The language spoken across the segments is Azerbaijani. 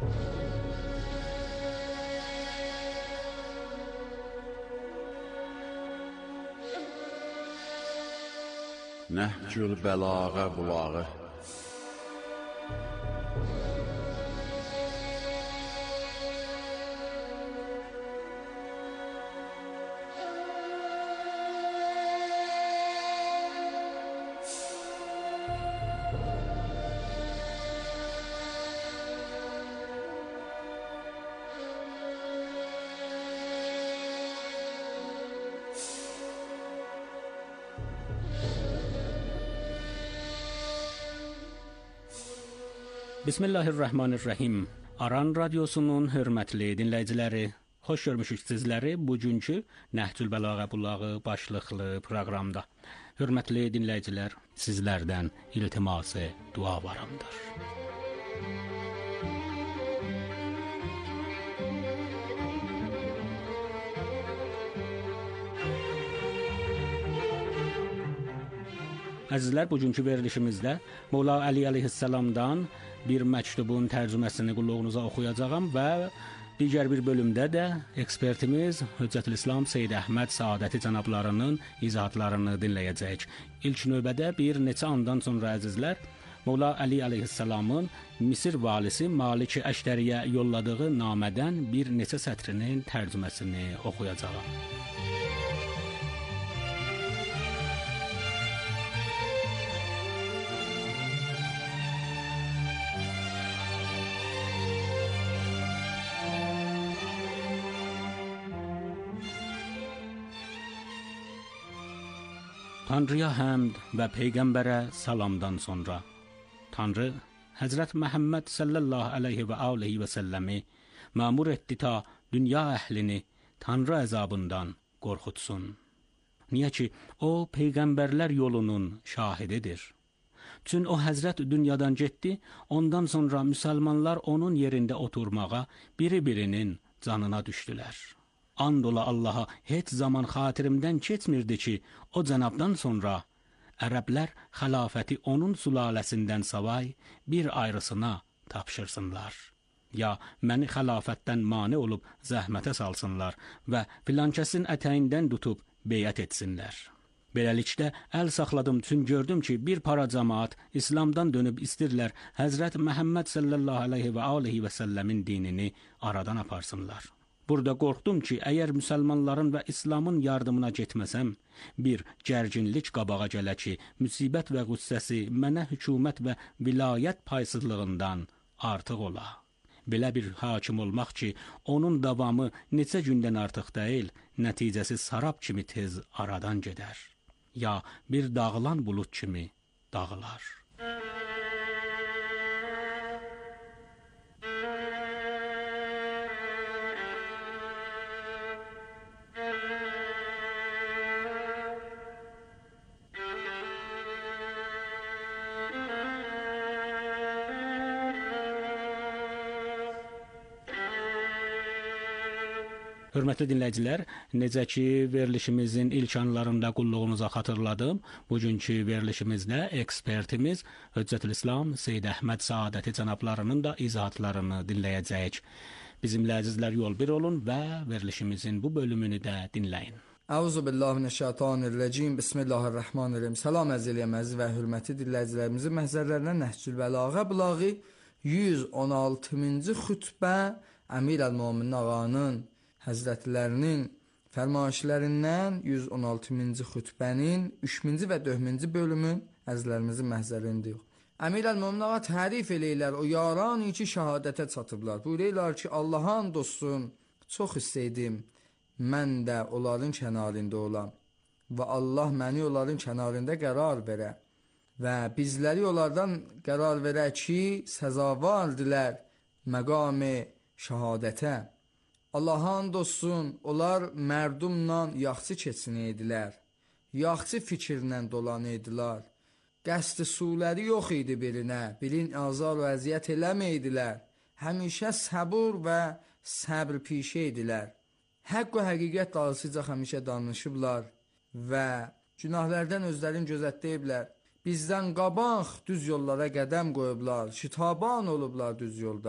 Nəhcül Bəlağə bulağı. Bismillahirrahmanirrahim. Aran Radyosu'nun hörmətli dinləyiciləri, xoş görmüşük sizləri bugünkü Nəhcül Bəlağə bulağı başlıqlı proqramda. Hörmətli dinləyicilər, sizlərdən iltiması dualarımdır. Əzizlər, bugünkü verilişimizdə Mola Əli əleyhissalamdan bir məktubun tərcüməsini qulluğunuza oxuyacağam və digər bir bölümdə də ekspertimiz Hüccətülislam Seyyid Əhməd Saadəti cənablarının izahatlarını dinləyəcəyik. İlk növbədə bir neçə andan sonra əzizlər, Mola Əli əleyhissalamın Misir valisi Malik-i Əşdəriyə yolladığı namədən bir neçə sətrinin tərcüməsini oxuyacağam. Tanrıya həmd və Peyğəmbərə salamdan sonra Tanrı Həzrət Məhəmməd sallallahu əleyhi və alihi və səlləmi məmur etdi ta dünya əhlini Tanrı əzabından qorxutsun. Niyə ki, o Peyğəmbərlər yolunun şahididir. Çün o Həzrət dünyadan getdi, ondan sonra müsəlmanlar onun yerində oturmağa biri-birinin canına düşdülər. And ola Allaha, heç zaman xatirimdən keçmirdi ki, o cənabdan sonra ərəblər xilafəti onun sülaləsindən savay bir ayrısına tapşırsınlar. Ya məni xilafətdən mane olub zəhmətə salsınlar və filankəsin ətəyindən tutub beyət etsinlər. Beləlikdə əl saxladım, çün gördüm ki, bir para cəmaat İslamdan dönüb istirlər Həzrət Məhəmməd sallallahu əleyhi və alihi və səlləmin dinini aradan aparsınlar. Burada qorxdum ki, əgər müsəlmanların və İslamın yardımına getməsəm, bir gərginlik qabağa gələ ki, müsibət və qüssəsi mənə hökumət və vilayət paysızlığından artıq ola. Belə bir hakim olmaq ki, onun davamı neçə gündən artıq deyil, nəticəsi sarab kimi tez aradan gedər. Ya bir dağılan bulut kimi dağılar. Hörmətli dinləyicilər, necə ki verilişimizin ilk anlarında qulluğunuza xatırladım, bugünkü verilişimizdə ekspertimiz Hüccətülislam Seyyid Əhməd Saadəti cənablarının da izahatlarını dinləyəcəyik. Bizimlə əzizlər yol bir olun və verilişimizin bu bölümünü də dinləyin. Əuzubillahimineşşeytanirracim. Bismillahirrahmanirrahim. Salam əziz və hörmətli dinləyicilərimizin məhzərlərinə Nəhcül Bəlağə bulağı 116-cı xütbə Əmir əl-Möminin ağanın Həzrətlərinin fərmanişlərindən 116-cı xütbənin 3-cü və 4-cü bölümün əzizlərimizin məhzərindir. Əmir əl-Mömin ağa tərif eləyirlər, o yaran ki şəhadətə çatıblar. Buyururlar ki, Allah'ın dostun, çox istəydim, mən də onların kənarında olam və Allah məni onların kənarında qərar verə və bizləri onlardan qərar verə ki, səzavardilər məqam-ı şəhadətə. Allah'ın dostun, onlar mərdumla yaxçı keçinəydilər, yaxçı fikirlə dolanaydılar, qəsd-i suləri yox idi birinə, bilin azar və əziyyət eləməydilər, həmişə səbur və səbr pişə idilər, haqq və həqiqət dalısıca həmişə danışıblar və günahlərdən özlərini gözətdəyiblər, bizdən qabaq düz yollara qədəm qoyublar, şitaban olublar düz yolda.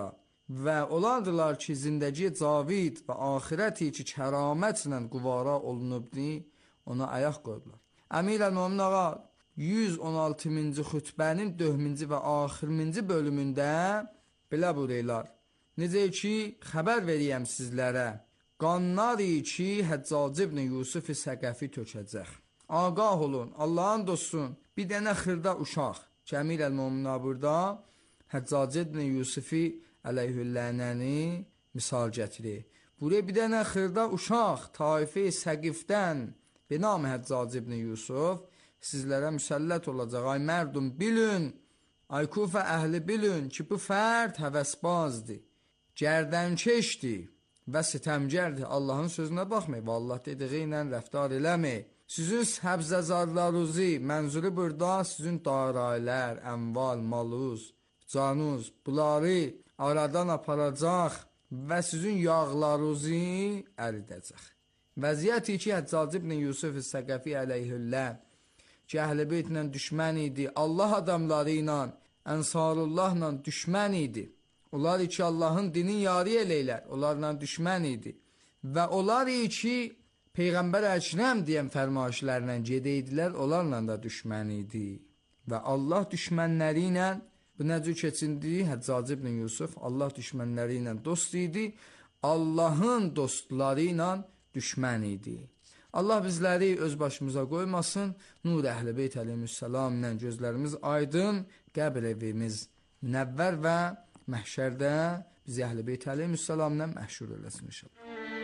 və olardılar ki, zindəgi cavid və axirəti ki, kəramətlə quvara olunubdi, ona ayaq qoydular. Əmir əl-Mömin ağa 116-cı xütbənin 4-cü və axırıncı bölümündə belə buyururlar. Necə ki, xəbər veriyəm sizlərə, qanlar ki, Həccac ibn Yusuf Səqəfi tökəcək. Ağah olun, Allahın dostsun, bir dənə xırda uşaq. Əmir əl-Mömin ağa burada Həccac ibn Yusufi əleyhüllənəni misal gətirir. Buraya bir dənə xırda uşaq taife Səqifdən be nam Həccac ibn Yusuf sizlərə müsəllət olacaq. Ay mərdum bilün, ay Kufə əhli bilün ki, bu fərd həvəsbazdır, gərdənkeşdir və sitəmgərdir. Allahın sözünə baxmayın, Allah dediği ilə rəftar eləməyik. Sizin həbzəzarlarınızı, mənzuru burada sizin daraylar, əmval, maluz, canuz, bunları aradan aparacaq və sizin yağlarınızı əridəcək. Vəziyyəti ki, Həccac ibn Yusuf Səqəfi əleyhüllə ki, əhl-i beytlə düşmən idi, Allah adamları ilə, Ənsarullahla düşmən idi. Onlar ki, Allahın dinin yari eləylər, onlarla düşmən idi. Və onlar ki, Peyğəmbər Əkrəm deyən fərmayişlərlə gedeydilər, onlarla da düşmən idi. Və Allah düşmənləri ilə, bu necə keçindi? Həccac ibn Yusuf Allah düşmənləri ilə dost idi, Allahın dostları ilə düşmən idi. Allah bizləri öz başımıza qoymasın, Nur Əhl-i Beyt əleyhissalam ilə gözlərimiz aydın, qəbr evimiz münəvvər və məhşərdə bizi Əhl-i Beyt əleyhissalam ilə məhşur eləsin inşallah.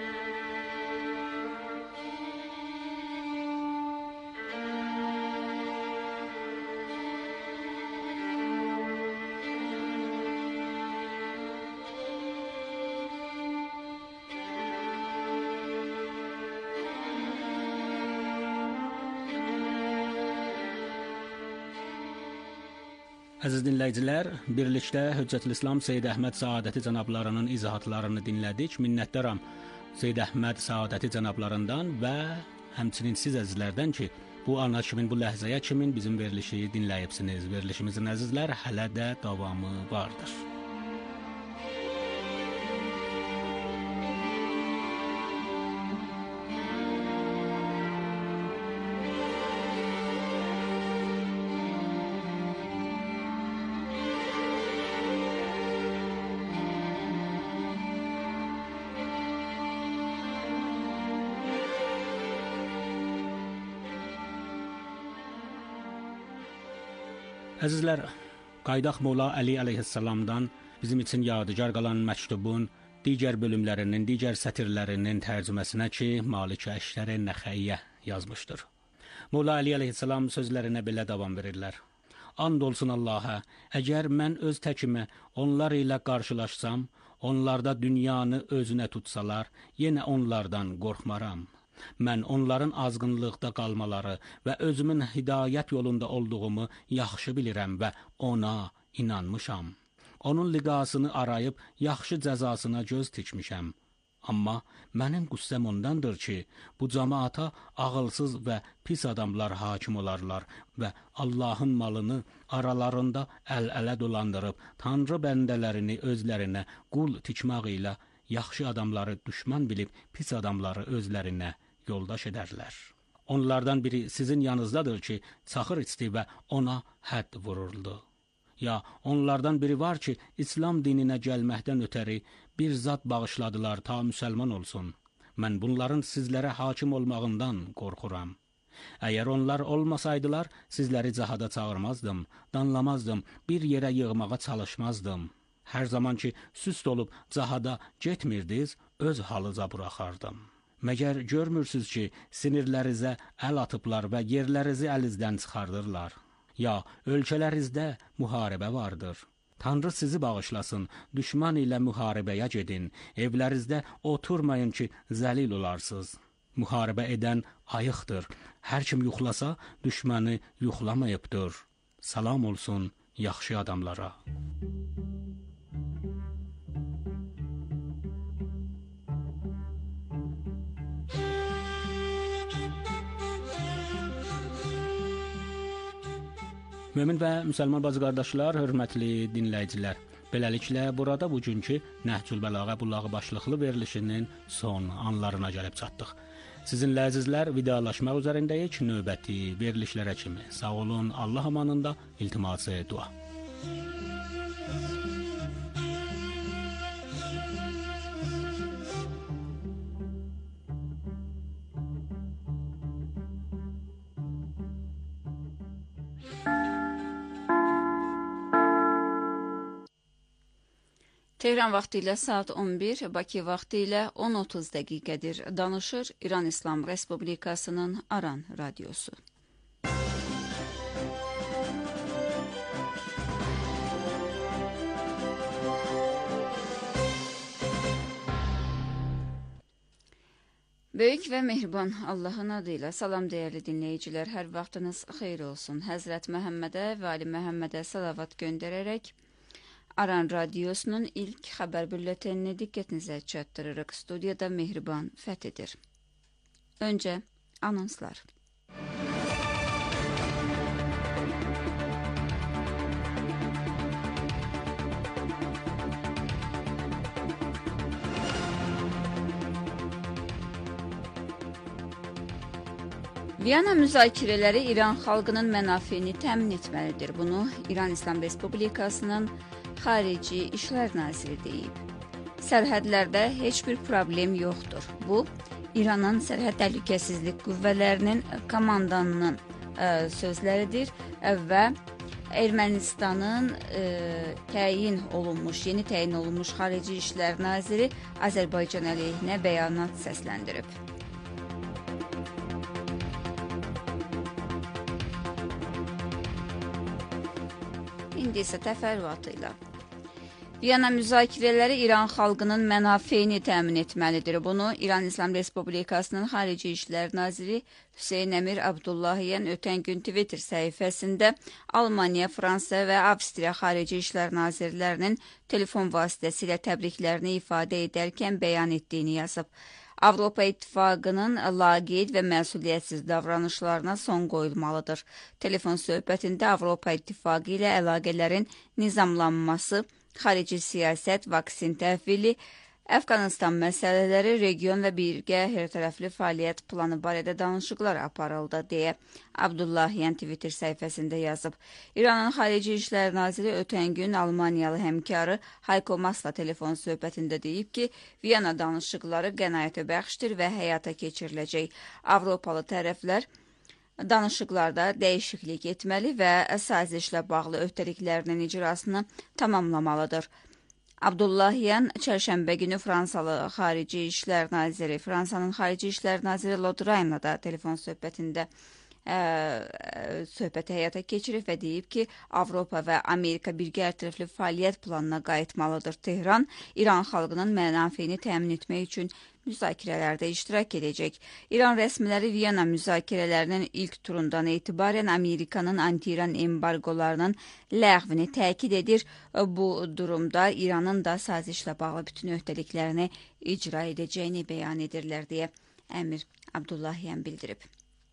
Əziz dinləyicilər, birlikdə Hüccətülislam Seyyid Əhməd Səadəti cənablarının izahatlarını dinlədik. Minnətdaram Seyyid Əhməd Səadəti cənablarından və həmçinin siz əzizlərdən ki, bu ana kimin, bu ləhzəyə kimin bizim verilişi dinləyibsiniz. Verilişimizin əzizlər hələ də davamı vardır. Əzizlər, qaydaq Mola Əli əleyhissalamdan bizim üçün yadigar qalan məktubun digər bölümlərinin, digər sətirlərinin tərcüməsinə ki, Malik Əştər Nəxəyyə yazmışdır. Mola Əli əleyhissalam sözlərinə belə davam verirlər. And olsun Allaha, əgər mən öz təkimə onlar ilə qarşılaşsam, onlarda dünyanı özünə tutsalar, yenə onlardan qorxmaram. Mən onların azğınlıqda qalmaları və özümün hidayət yolunda olduğumu yaxşı bilirəm və ona inanmışam. Onun liqasını arayıb yaxşı cəzasına göz tikmişəm. Amma mənim qüssəm ondandır ki, bu cəmaata ağılsız və pis adamlar hakim olarlar və Allahın malını aralarında əl-ələ dolandırıb Tanrı bəndələrini özlərinə qul tikmək ilə yaxşı adamları düşman bilib pis adamları özlərinə yoldaş edərlər. Onlardan biri sizin yanınızdadır ki, çaxır içdi və ona hədd vuruldu. Ya onlardan biri var ki, İslam dininə gəlməkdən ötəri bir zat bağışladılar ta müsəlman olsun. Mən bunların sizlərə hakim olmağından qorxuram. Əgər onlar olmasaydılar, sizləri cahada çağırmazdım, danlamazdım, bir yerə yığmağa çalışmazdım. Hər zaman ki, süst olub cahada getmirdiniz, öz halıca buraxardım. Məgər görmürsünüz ki, sinirlərinizə əl atıblar və yerlərinizi əlinizdən çıxardırlar. Ya ölkələrinizdə müharibə vardır. Tanrı sizi bağışlasın, düşman ilə müharibəyə gedin, evlərinizdə oturmayın ki, zəlil olarsınız. Müharibə edən ayıqdır. Hər kim yuxlasa, düşməni yuxlamayıbdır. Salam olsun yaxşı adamlara. Mömin və müsəlman bacı qardaşlar, hörmətli dinləyicilər, Beləliklə, burada bugünkü Nəhcül Bəlağə bulağı başlıqlı verilişinin son anlarına gəlib çatdıq. Sizinlə əzizlər, vidalaşmaq üzərindəyik növbəti verilişlərə kimi. Sağ olun, Allah amanında, iltiması dua. Tehran vaxtı ilə saat 11, Bakı vaxtı ilə 10:30 dəqiqədir. Danışır İran İslam Respublikasının Aran radiosu. Böyük və mehriban Allahın adıyla salam dəyərli dinləyicilər, hər vaxtınız xeyir olsun. Həzrət Məhəmmədə və Ali Məhəmmədə salavat göndərərək Aran radiosunun ilk xəbər bülletenini diqqətinizə çatdırırıq. Studiyada Mehriban Fəthidir. Öncə anonslar. Viyana müzakirələri İran xalqının mənafeyini təmin etməlidir. Bunu İran İslam Respublikasının Xarici İşlər Naziri deyib. Sərhədlərdə heç bir problem yoxdur. Bu, İranın Sərhəd Təhlükəsizlik Qüvvələrinin komandanının sözləridir və Ermənistanın yeni təyin olunmuş Xarici İşlər Naziri Azərbaycan əleyhinə bəyanat səsləndirib. İndi isə təfərrüatı ilə. Viyana müzakirələri İran xalqının mənafeyini təmin etməlidir. Bunu İran İslam Respublikasının Xarici İşlər Naziri Hüseyn Əmir Abdullahiyan ötən gün Twitter səhifəsində Almaniya, Fransa və Avstriya Xarici İşlər Nazirlərinin telefon vasitəsilə təbriklərini ifadə edərkən bəyan etdiyini yazıb. Avropa İttifaqının laqeyd və məsuliyyətsiz davranışlarına son qoyulmalıdır. Telefon söhbətində Avropa İttifaqı ilə əlaqələrin nizamlanması, xarici siyasət, vaksin təhvili, Əfqanistan məsələləri, region və birgə hərtərəfli fəaliyyət planı barədə danışıqlar aparıldı, deyə Abdullahiyan Twitter səhifəsində yazıb. İranın Xarici İşlər Naziri ötən gün Almaniyalı həmkarı Hayko Maasla telefon söhbətində deyib ki, Viyana danışıqları qənaətə bəxşdir və həyata keçiriləcək. Avropalı tərəflər danışıqlarda dəyişiklik etməli və sazişlə bağlı öhdəliklərinin icrasını tamamlamalıdır. Abdullahiyan çərşənbə günü Fransanın Xarici İşlər Naziri Lodrain'la da telefon söhbətində söhbəti həyata keçirib və deyib ki, Avropa və Amerika birgə hərtərəfli fəaliyyət planına qayıtmalıdır. Tehran, İran xalqının mənafeyini təmin etmək üçün müzakirələrdə iştirak edəcək. İran rəsmiləri Viyana müzakirələrinin ilk turundan etibarən Amerikanın anti-İran embargolarının ləğvini təkid edir. Bu durumda İranın da sazişlə bağlı bütün öhdəliklərini icra edəcəyini bəyan edirlər, deyə Əmir Abdullahiyan bildirib.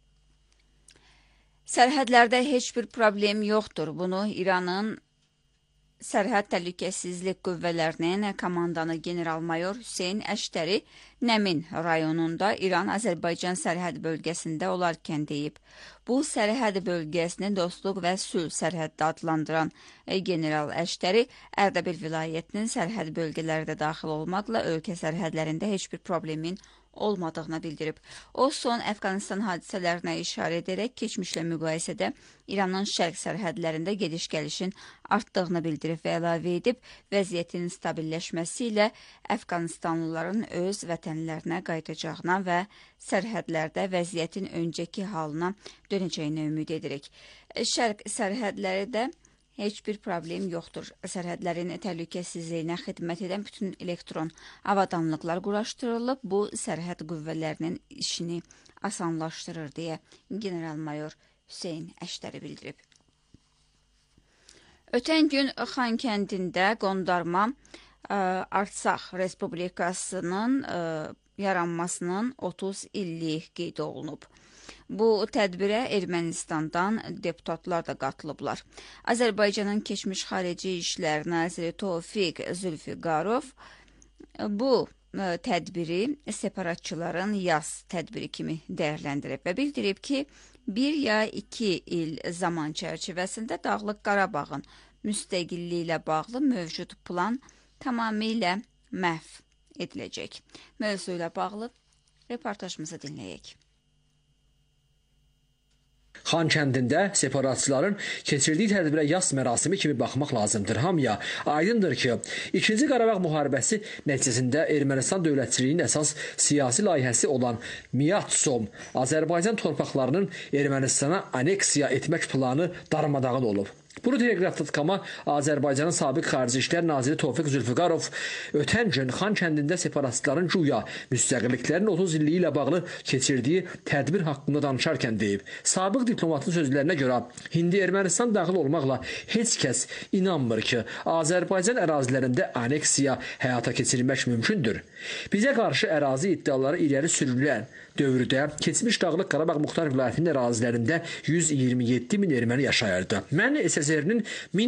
Sərhədlərdə heç bir problem yoxdur. Bunu İranın Sərhəd Təhlükəsizlik Qüvvələrinin komandanı general-mayor Hüseyn Əştəri Nəmin rayonunda İran-Azərbaycan sərhəd bölgəsində olarkən deyib. Bu sərhəd bölgəsini dostluq və sülh sərhəddə adlandıran general Əştəri Ərdəbil vilayətinin sərhəd bölgələri də daxil olmaqla ölkə sərhədlərində heç bir problemin olmadığını bildirib. O, son Əfqanistan hadisələrinə işarə edərək keçmişlə müqayisədə İranın şərq sərhədlərində gediş-gəlişin artdığını bildirib və əlavə edib, vəziyyətin stabilləşməsi ilə Əfqanistanlıların öz vətənlərinə qayıdacağına və sərhədlərdə vəziyyətin öncəki halına dönəcəyini ümid edirik. Şərq sərhədləri də heç bir problem yoxdur. Sərhədlərin təhlükəsizliyinə xidmət edən bütün elektron avadanlıqlar quraşdırılıb. Bu, sərhəd qüvvələrinin işini asanlaşdırır, deyə general-mayor Hüseyn Əştəri bildirib. Ötən gün Xankəndində qondarma Artsaq Respublikasının yaranmasının 30 illik qeyd olunub. Bu tədbirə Ermənistandan deputatlar da qatılıblar. Azərbaycanın keçmiş xarici İşlər naziri Tofiq Zülfiqarov bu tədbiri separatçıların yaz tədbiri kimi dəyərləndirib və bildirib ki, 1 ya 2 il zaman çərçivəsində Dağlıq Qarabağın müstəqilliyi ilə bağlı mövcud plan tamamilə məhv ediləcək. Mövzu ilə bağlı reportajımızı dinləyək. Xankəndində separatçıların keçirdiyi tədbirə yas mərasimi kimi baxmaq lazımdır. Hamıya aydındır ki, 2-ci Qarabağ müharibəsi nəticəsində Ermənistan dövlətçiliyinin əsas siyasi layihəsi olan Miyatsom Azərbaycan torpaqlarının Ermənistana aneksiya etmək planı darmadağın olub. Bunu telegraf.com-a Azərbaycanın sabiq Xarici İşlər naziri Tofiq Zülfiqarov ötən gün Xankəndində separatistlərin güya müstəqilliklərin 30 illiyi ilə bağlı keçirdiyi tədbir haqqında danışarkən deyib. Sabiq diplomatın sözlərinə görə İndi Ermənistan daxil olmaqla heç kəs inanmır ki, Azərbaycan ərazilərində aneksiya həyata keçirilmək mümkündür. Bizə qarşı ərazi iddiaları irəli sürülən dövrdə keçmiş Dağlıq Qarabağ Muxtar Vilayətinin ərazilərində 127 min erməni yaşayırdı. Mən SSR-nin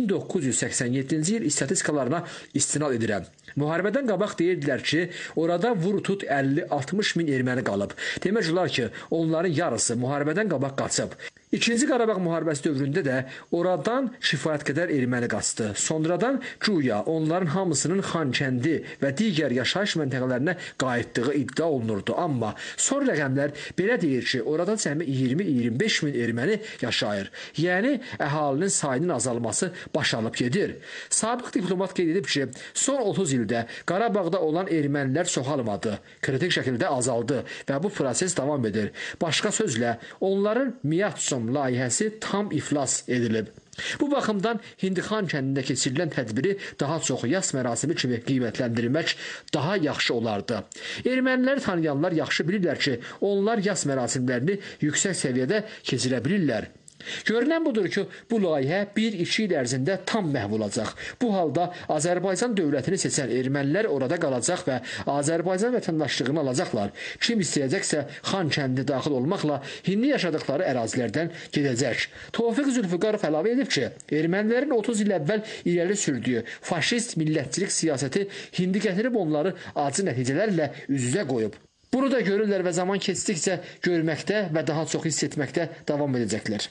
1987-ci il istatistikalarına istinad edirəm. Müharibədən qabaq deyirdilər ki, orada vur-tut 50-60 min erməni qalıb. Demək olar ki, onların yarısı müharibədən qabaq qaçıb. 2-ci Qarabağ müharibəsi dövründə də oradan kifayət qədər erməni qaçdı. Sonradan güya onların hamısının Xankəndi və digər yaşayış məntəqələrinə qayıtdığı iddia olunurdu. Amma son rəqəmlər belə deyir ki, orada cəmi 20-25 min erməni yaşayır. Yəni, əhalinin sayının azalması başlanıb gedir. Sabiq diplomat qeyd edib ki, son 30 ildə Qarabağda olan ermənilər çoxalmadı, kritik şəkildə azaldı və bu proses davam edir. Başqa sözlə, onların Miyatsom layihəsi tam iflas edilib. Bu baxımdan Hindi Xankəndində keçirilən tədbiri daha çox yas mərasimi kimi qiymətləndirmək daha yaxşı olardı. Erməniləri tanıyanlar yaxşı bilirlər ki, onlar yas mərasimlərini yüksək səviyyədə keçirə bilirlər. Görünən budur ki, bu layihə 1-2 il ərzində tam məhv olacaq. Bu halda Azərbaycan dövlətini seçən ermənilər orada qalacaq və Azərbaycan vətəndaşlığını alacaqlar. Kim istəyəcəksə Xankəndi daxil olmaqla Hindi yaşadıkları ərazilərdən gedəcək. Tofiq Zülfiqarov əlavə edib ki, ermənilərin 30 il əvvəl irəli sürdüyü faşist millətçilik siyasəti Hindi gətirib onları acı nəticələrlə üz-üzə qoyub. Bunu da görürlər və zaman keçdikcə görməkdə və daha çox hiss etməkdə davam edəcəklər.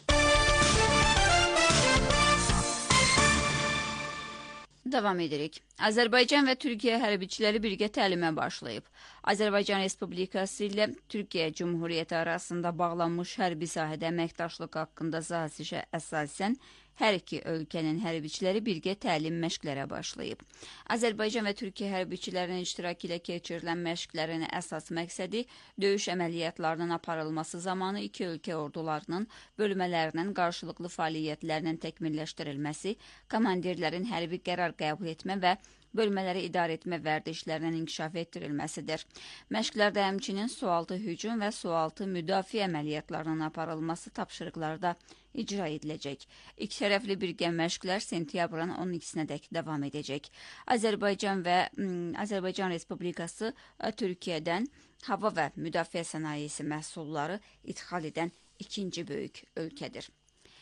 Davam edirik. Azərbaycan və Türkiyə hərbiçiləri birgə təlimə başlayıb. Azərbaycan Respublikası ilə Türkiyə Cumhuriyyəti arasında bağlanmış hərbi sahədə əməkdaşlıq haqqında sazişə əsasən hər iki ölkənin hərbiçiləri birgə təlim məşqlərə başlayıb. Azərbaycan və Türkiyə hərbiçilərinin iştirakı ilə keçirilən məşqlərin əsas məqsədi döyüş əməliyyatlarının aparılması zamanı iki ölkə ordularının bölmələrinin qarşılıqlı fəaliyyətlərinin təkmilləşdirilməsi, komandirlərin hərbi qərar qəbul etmə və bölmələri idarə etmə vərdişlərinin inkişaf etdirilməsidir. Məşqlərdə həmçinin sualtı hücum və sualtı müdafiə əməliyyatlarının aparılması tapşırıqları da icra ediləcək. İki tərəfli birgə məşqlər sentyabrın 12-nədək davam edəcək. Azərbaycan Respublikası Türkiyədən hava və müdafiə sənayesi məhsulları ixal edən ikinci böyük ölkədir.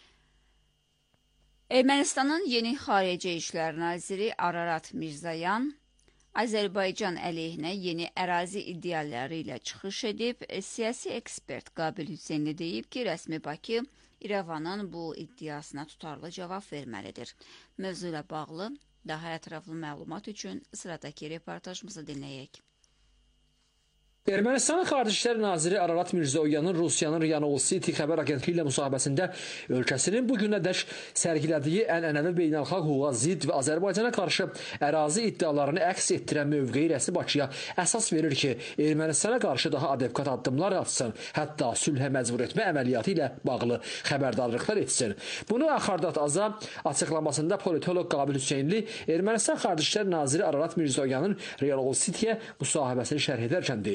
Ermənistanın yeni xarici İşlər naziri Ararat Mirzoyan Azərbaycan əleyhinə yeni ərazi iddiaları ilə çıxış edib. Siyasi ekspert Qabil Hüseynli deyib ki, rəsmi Bakı İrəvanın bu iddiasına tutarlı cavab verməlidir. Mövzu ilə bağlı daha ətraflı məlumat üçün sıradakı reportajımızı dinləyək. Ermənistanın Xarici İşlər naziri Ararat Mirzoyanın Rusiyanın RIA Novosti xəbər agentliyi ilə müsahibəsində ölkəsinin bu günədək sərgilədiyi ənənəvi beynəlxalq hüquqa zidd və Azərbaycana qarşı ərazi iddialarını əks etdirən mövqeyi rəsmi Bakıya əsas verir ki, Ermənistana qarşı daha adekvat addımlar atsın, hətta sülhə məcbur etmə əməliyyatı ilə bağlı xəbərdarlıqlar etsin. Bunu Axardat Aza açıqlamasında politoloq Qabil Hüseynli Ermənistan Xarici İşlər naziri Ararat Mirzoyanın RIA Novostiyə müsahibəsini şərh edərkən deyib.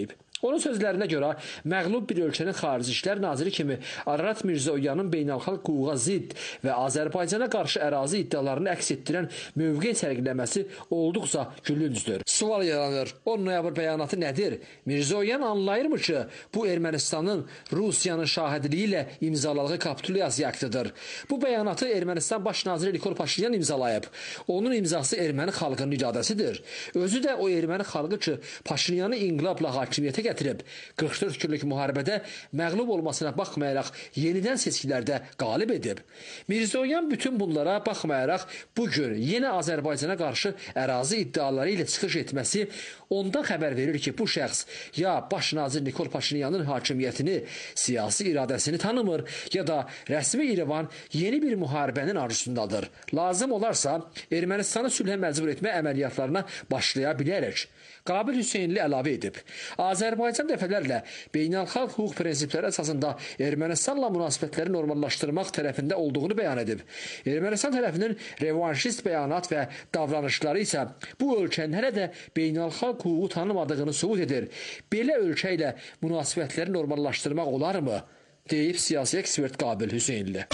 Onun sözlərinə görə məğlub bir ölkənin xarici işlər naziri kimi Ararat Mirzoyanın beynəlxalq hüquqa zidd və Azərbaycana qarşı ərazi iddialarını əks etdirən mövqe sərgiləməsi olduqca gülüncdür. Sual yaranır. 10 noyabr bəyanatı nədir? Mirzoyan anlayırmı ki, bu Ermənistanın Rusiyanın şahidliyi ilə imzaladığı kapitulyasiya aktıdır. Bu bəyanatı Ermənistan baş naziri Nikol Paşinyan imzalayıb. Onun imzası erməni xalqının iradəsidir. Özü də o erməni xalqı ki, Paşinyanı inqilabla hakimiyyətə gətirib, 44 günlük müharibədə məğlub olmasına baxmayaraq yenidən seçkilərdə qalib edib. Mirzoyan bütün bunlara baxmayaraq bugün yenə Azərbaycana qarşı ərazi iddiaları ilə çıxış etməsi ondan xəbər verir ki, bu şəxs ya baş nazir Nikol Paşinyanın hakimiyyətini, siyasi iradəsini tanımır, ya da rəsmi İrəvan yeni bir müharibənin arzusundadır. Lazım olarsa Ermənistanı sülhə məcbur etmə əməliyyatlarına başlaya bilərək. Qabil Hüseynli əlavə edib. Azərbaycan dəfələrlə beynəlxalq hüquq prinsipləri əsasında Ermənistanla münasibətləri normallaşdırmaq tərəfində olduğunu bəyan edib. Ermənistan tərəfinin revanşist bəyanat və davranışları isə bu ölkənin hələ də beynəlxalq hüququ tanımadığını sübut edir. Belə ölkə ilə münasibətləri normallaşdırmaq olarmı? Deyib siyasi ekspert Qabil Hüseynli.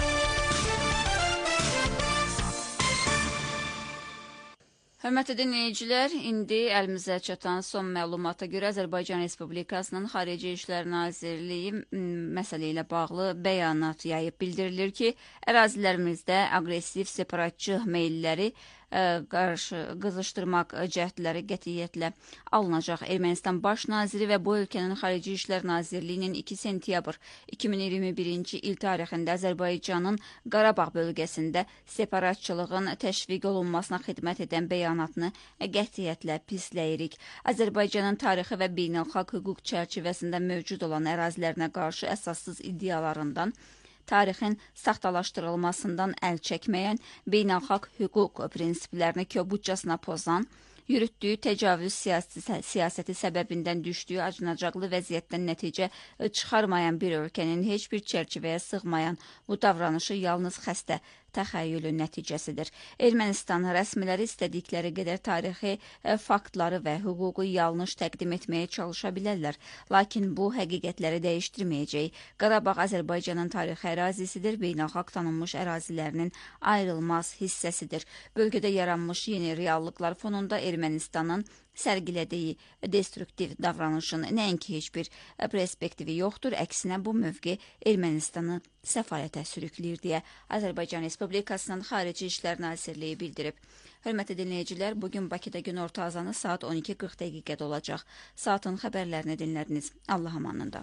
Hörmətli dinləyicilər, indi əlimizə çatan son məlumata görə Azərbaycan Respublikasının Xarici İşlər Nazirliyi məsələ ilə bağlı bəyanat yayıb. Bildirilir ki, ərazilərimizdə aqressiv separatçı meylləri qızışdırmaq cəhdləri qətiyyətlə alınacaq. Ermənistan Baş Naziri və bu ölkənin Xarici İşlər Nazirliyinin 2 sentyabr 2021-ci il tarixində Azərbaycanın Qarabağ bölgəsində separatçılığın təşviq olunmasına xidmət edən bəyanatını qətiyyətlə pisləyirik. Azərbaycanın tarixi və beynəlxalq hüquq çərçivəsində mövcud olan ərazilərinə qarşı əsassız iddialarından, tarixin saxtalaşdırılmasından əl çəkməyən, beynəlxalq hüquq prinsiplərini kobudcasına pozan, yürütdüyü təcavüz siyasəti səbəbindən düşdüyü acınacaqlı vəziyyətdən nəticə çıxarmayan bir ölkənin heç bir çərçivəyə sığmayan bu davranışı yalnız xəstə təxəyyülün nəticəsidir. Ermənistan rəsmiləri istədikləri qədər tarixi faktları və hüququ yanlış təqdim etməyə çalışa bilərlər. Lakin bu həqiqətləri dəyişdirməyəcək. Qarabağ Azərbaycanın tarixi ərazisidir, beynəlxalq tanınmış ərazilərinin ayrılmaz hissəsidir. Bölgədə yaranmış yeni reallıqlar fonunda Ermənistanın sərgilədiyi destruktiv davranışın nəinki heç bir perspektivi yoxdur, əksinə bu mövqe Ermənistanı səfalətə sürükləyir deyə Azərbaycan Respublikasının Xarici İşlər Nazirliyi bildirib. Hörmətli dinləyicilər, bugün Bakıda günorta azanı saat 12:40 dəqiqədə olacaq. Saatın xəbərlərini dinlədiniz. Allah amanında.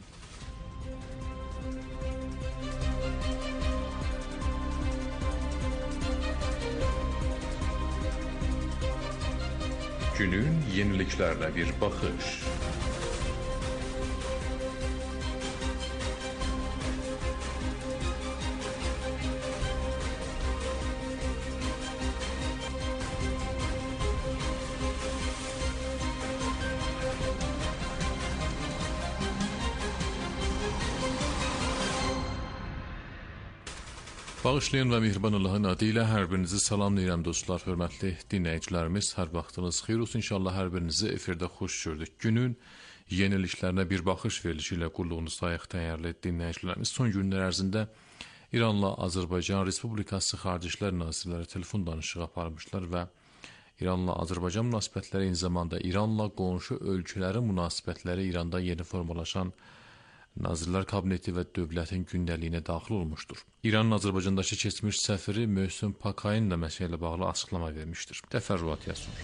Günün yeniliklərlə bir baxış. Bağışlayan və mehriban Allahın adı ilə hər birinizi salamlayıram dostlar, hörmətli dinləyicilərimiz. Hər vaxtınız xeyir olsun. İnşallah hər birinizi efirdə xoş gördük. Günün yeniliklərinə bir baxış verilişi ilə qulluğunuzdayıq dəyərli dinləyicilərimiz. Son günlər ərzində İranla Azərbaycan Respublikası Xarici İşlər Nazirləri telefon danışığı aparmışlar və İranla Azərbaycan münasibətləri eyni zamanda İranla qonşu ölkələrin münasibətləri İranda yeni formalaşan Nazirlər Kabineti və dövlətin gündəliyinə daxil olmuşdur. İranın Azərbaycandakı keçmiş səfiri Möhsün Pakayin də məsələ ilə bağlı açıqlama vermişdir. Təfərrüat yazılır.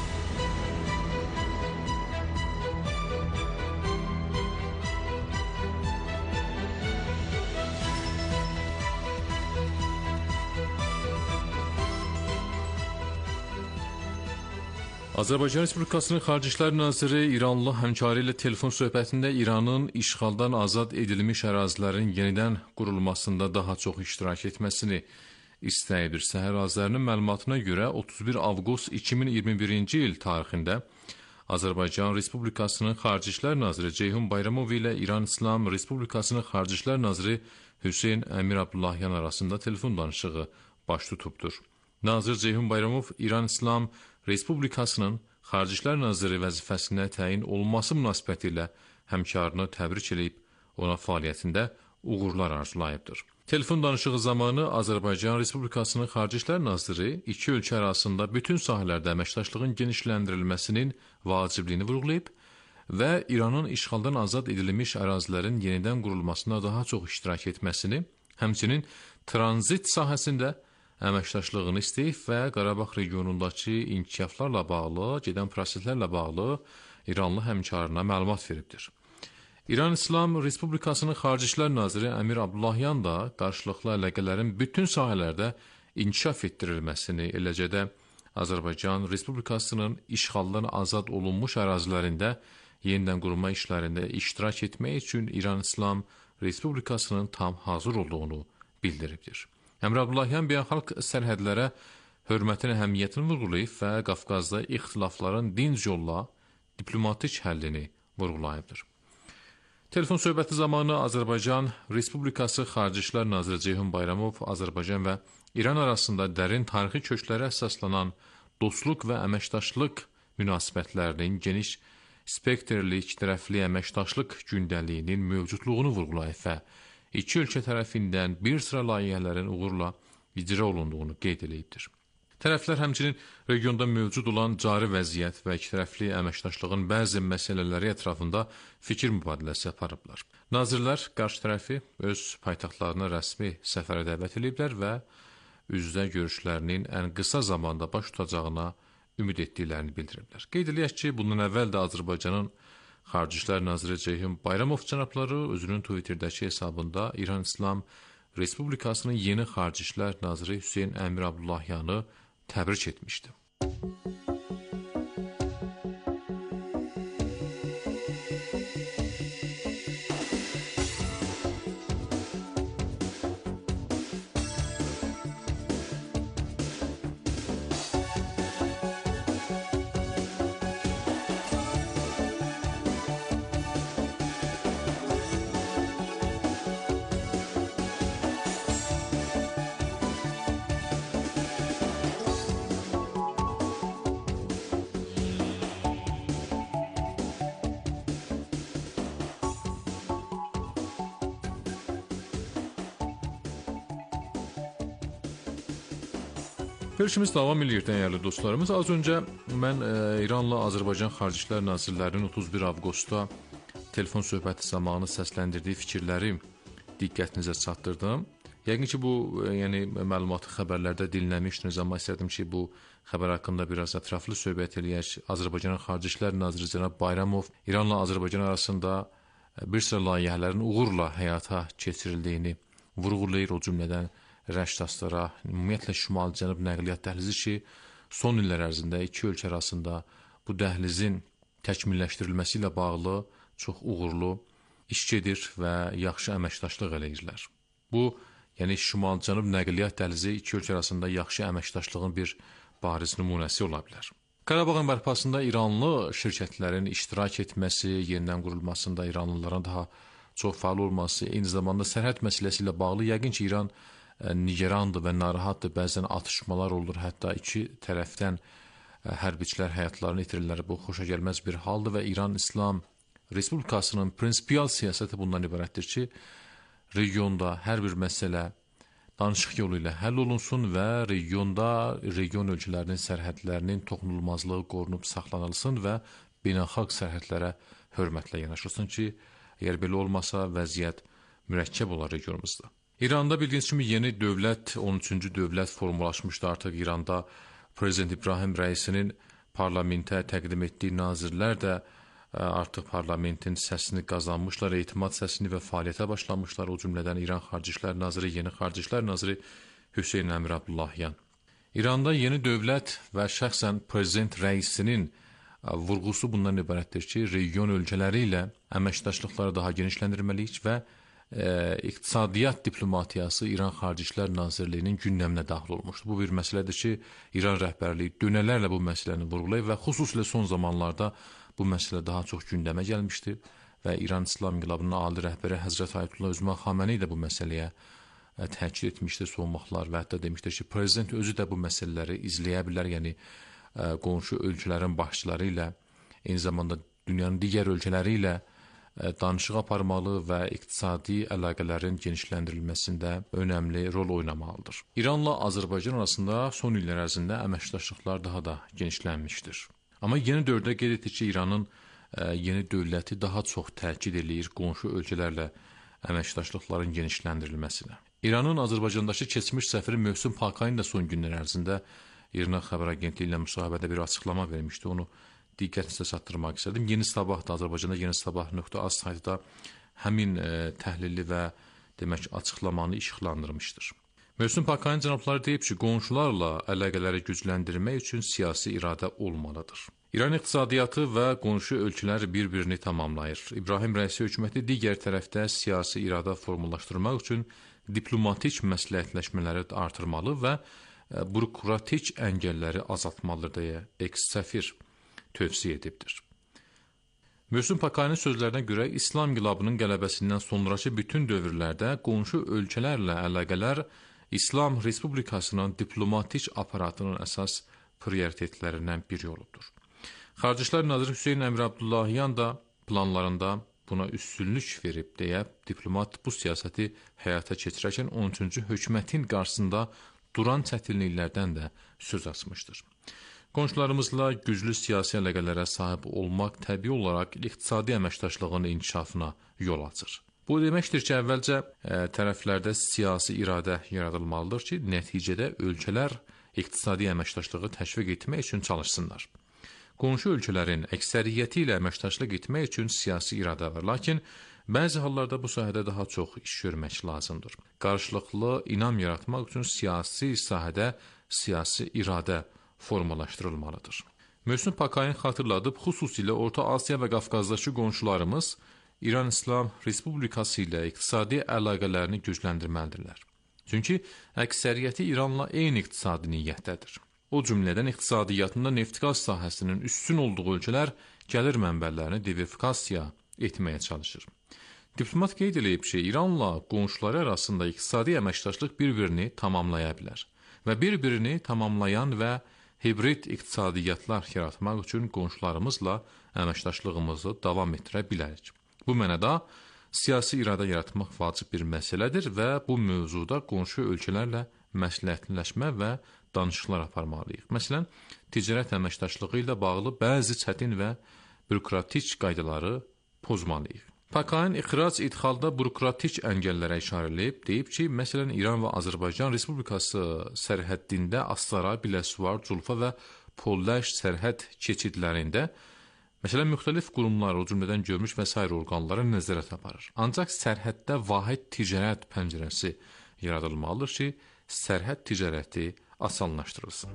Azərbaycan Respublikasının Xarici İşlər Naziri İranlı həmkarı ilə telefon söhbətində İranın işğaldan azad edilmiş ərazilərin yenidən qurulmasında daha çox iştirak etməsini istəyir. Səhər ərazilərinin məlumatına görə 31 avqust 2021-ci il tarixində Azərbaycan Respublikasının Xarici İşlər Naziri Ceyhun Bayramov ilə İran İslam Respublikasının Xarici İşlər Naziri Hüseyn Əmir Abdullahyan arasında telefon danışığı baş tutubdur. Nazir Ceyhun Bayramov İran İslam Respublikasının Xarici İşlər Naziri vəzifəsinə təyin olunması münasibətilə həmkarını təbrik edib ona fəaliyyətində uğurlar arzulayıbdır. Telefon danışığı zamanı Azərbaycan Respublikasının Xarici İşlər Naziri iki ölkə arasında bütün sahələrdə əməkdaşlığın genişləndirilməsinin vacibliyini vurğulayıb və İranın işğaldan azad edilmiş ərazilərin yenidən qurulmasına daha çox iştirak etməsini, həmçinin tranzit sahəsində əməkdaşlığını istəyib və Qarabağ regionundakı inkişaflarla bağlı, gedən proseslərlə bağlı İranlı həmkarına məlumat veribdir. İran İslam Respublikasının Xarici İşlər Naziri Əmir Abdullahyan da qarşılıqlı əlaqələrin bütün sahələrdə inkişaf etdirilməsini, eləcə də Azərbaycan Respublikasının işğaldan azad olunmuş ərazilərində yenidən qurulma işlərində iştirak etmək üçün İran İslam Respublikasının tam hazır olduğunu bildiribdir. Əmir Abdullahyan beynəlxalq sərhədlərə hörmətin əhəmiyyətini vurğulayıb və Qafqazda ixtilafların dinc yolla diplomatik həllini vurğulayıbdır. Telefon söhbəti zamanı Azərbaycan Respublikası Xarici İşlər Naziri Ceyhun Bayramov Azərbaycan və İran arasında dərin tarixi köklərə əsaslanan dostluq və əməkdaşlıq münasibətlərinin geniş spektrli ikitərəfli əməkdaşlıq gündəliyinin mövcudluğunu vurğulayıb və iki ölkə tərəfindən bir sıra layihələrin uğurla icra olunduğunu qeyd edibdir. Tərəflər həmçinin regionda mövcud olan cari vəziyyət və ikitərəfli əməkdaşlığın bəzi məsələləri ətrafında fikir mübadiləsi aparıblar. Nazirlər qarşı tərəfi öz paytaxtlarına rəsmi səfərə dəvət ediblər və üzdə görüşlərinin ən qısa zamanda baş tutacağına ümid etdiklərini bildiriblər. Qeyd edək ki, bundan əvvəl də Azərbaycanın Xarici İşlər Naziri Ceyhun Bayramov cənabları özünün Twitter'dəki hesabında İran İslam Respublikasının yeni Xarici İşlər Naziri Hüseyn Əmir Abdullahyanı təbrik etmişdi. Görüşümüz davam edir, dəyərli dostlarımız. Az öncə mən İranla Azərbaycan Xarici İşlər Nazirlərinin 31 avqustda telefon söhbəti zamanı səsləndirdiyi fikirləri diqqətinizə çatdırdım. Yəqin ki, bu məlumatı xəbərlərdə dinləmişdiniz, amma istərdim ki, bu xəbər haqqında biraz ətraflı söhbət eləyək. Azərbaycanın Xarici İşlər Naziri cənab Bayramov İranla Azərbaycan arasında bir sıra layihələrin uğurla həyata keçirildiyini vurğulayır, o cümlədən Rəşdaslara, ümumiyyətlə Şimal-Cənub nəqliyyat dəhlizi ki, son illər ərzində iki ölkə arasında bu dəhlizin təkmilləşdirilməsi ilə bağlı çox uğurlu iş gedir və yaxşı əməkdaşlıq eləyirlər. Bu, Şimal-Cənub nəqliyyat dəhlizi iki ölkə arasında yaxşı əməkdaşlığın bir bariz nümunəsi ola bilər. Qarabağın bərpasında İranlı şirkətlərin iştirak etməsi, yenidən qurulmasında İranlıların daha çox fəal olması, eyni zamanda sərhəd məsələsi ilə bağlı yəqin ki, İran nigerandır və narahatdır, bəzən atışmalar olur, hətta iki tərəfdən hərbiçilər həyatlarını itirirlər. Bu, xoşa gəlməz bir haldır və İran İslam Respublikasının prinsipial siyasəti bundan ibarətdir ki, regionda hər bir məsələ danışıq yolu ilə həll olunsun və region ölkələrinin sərhədlərinin toxunulmazlığı qorunub saxlanılsın və beynəlxalq sərhədlərə hörmətlə yanaşılsın ki, əgər belə olmasa vəziyyət mürəkkəb olar regionumuzda. İranda bildiyiniz kimi yeni dövlət, 13-cü dövlət formalaşmışdı artıq İranda. Prezident İbrahim Rəisinin parlamentə təqdim etdiyi nazirlər də artıq parlamentin səsini qazanmışlar, etimad səsini və fəaliyyətə başlamışlar. O cümlədən İran Xarici İşlər Naziri, yeni Xarici İşlər Naziri Hüseyn Əmir Abdullahyan. İranda yeni dövlət və şəxsən Prezident Rəisinin vurğusu bundan ibarətdir ki, region ölkələri ilə əməkdaşlıqları daha genişləndirməliyik və iqtisadiyyat diplomatiyası İran Xarici İşlər Nazirliyinin gündəminə daxil olmuşdur. Bu bir məsələdir ki, İran rəhbərliyi dönələrlə bu məsələni vurğulayıb və xüsusilə son zamanlarda bu məsələ daha çox gündəmə gəlmişdir və İran İslam İnqilabının ali rəhbəri Həzrət Ayətullah Özmə Xamenei də bu məsələyə təkid etmişdir son vaxtlar və hətta demişdir ki, prezident özü də bu məsələləri izləyə bilər, yəni qonşu ölkələrin başçıları ilə, eyni zamanda dünyanın digər ölkələri ilə danışıq aparmalı və iqtisadi əlaqələrin genişləndirilməsində önəmli rol oynamalıdır. İranla Azərbaycan arasında son illər ərzində əməkdaşlıqlar daha da genişlənmişdir. Amma yeni dövrdə qeyd etdik ki, İranın yeni dövləti daha çox təkid eləyir qonşu ölkələrlə əməkdaşlıqların genişləndirilməsinə. İranın Azərbaycandakı keçmiş səfiri Möhsün Pakayin də son günlər ərzində İrna xəbər agentliyi ilə müsahibədə bir açıqlama vermişdi. Onu diqqətinizə çatdırmaq istədim. Yeni Sabah da Azərbaycanda yenisabah.az saytda həmin təhlili və demək açıqlamanı işıqlandırmışdır. Möhsün Pakayin cənabları deyib ki, qonşularla əlaqələri gücləndirmək üçün siyasi iradə olmalıdır. İran iqtisadiyyatı və qonşu ölkələr bir-birini tamamlayır. İbrahim Rəisi hökuməti digər tərəfdə siyasi iradə formalaşdırmaq üçün diplomatik məsləhətləşmələri artırmalı və bürokratik əngəlləri azaltmalıdır deyə eks-səfir tövsiyə edibdir. Möhsün Pakayinin sözlərinə görə İslam inqilabının qələbəsindən sonraki bütün dövrlərdə qonşu ölkələrlə əlaqələr İslam Respublikasının diplomatik aparatının əsas prioritetlərindən biri olubdur. Xarici İşlər Naziri Hüseyn Əmir Abdullahiyan da planlarında buna üstünlük verib deyə diplomat bu siyasəti həyata keçirərkən 13-cü hökumətin qarşısında duran çətinliklərdən də söz açmışdır. Qonşularımızla güclü siyasi əlaqələrə sahib olmaq təbii olaraq iqtisadi əməkdaşlığın inkişafına yol açır. Bu deməkdir ki, əvvəlcə tərəflərdə siyasi iradə yaradılmalıdır ki, nəticədə ölkələr iqtisadi əməkdaşlığı təşviq etmək üçün çalışsınlar. Qonşu ölkələrin əksəriyyəti ilə əməkdaşlıq etmək üçün siyasi iradə var, lakin bəzi hallarda bu sahədə daha çox iş görmək lazımdır. Qarşılıqlı inam yaratmaq üçün siyasi sahədə siyasi iradə formalaşdırılmalıdır. Möhsün Pakayin xatırladıb, xüsusilə Orta Asiya və Qafqazdakı qonşularımız İran İslam Respublikası ilə iqtisadi əlaqələrini gücləndirməlidirlər. Çünki əksəriyyəti İranla eyni iqtisadi niyyətdədir. O cümlədən iqtisadiyyatında neft-qaz sahəsinin üstün olduğu ölkələr gəlir mənbələrini diversifikasiya etməyə çalışır. Diplomat qeyd edib ki, İranla qonşuları arasında iqtisadi əməkdaşlıq bir-birini tamamlaya bilər və bir-birini tamamlayan və hibrid iqtisadiyyatlar yaratmaq üçün qonşularımızla əməkdaşlığımızı davam etdirə bilərik. Bu mənada siyasi iradə yaratmaq vacib bir məsələdir və bu mövzuda qonşu ölkələrlə məsləhətləşmə və danışıqlar aparmalıyıq. Məsələn, ticarət əməkdaşlığı ilə bağlı bəzi çətin və bürokratik qaydaları pozmalıyıq. Pakayin ixrac-idxalda bürokratik əngəllərə işarə edib, deyib ki, məsələn, İran və Azərbaycan Respublikası sərhəddində Astara, Biləsuvar, Culfa və Polləş sərhəd keçidlərində, məsələn, müxtəlif qurumlar, o cümlədən görmüş və sair orqanları nəzarət aparır. Ancaq sərhəddə vahid ticarət pəncərəsi yaradılmalıdır ki, sərhəd ticarəti asanlaşdırılsın.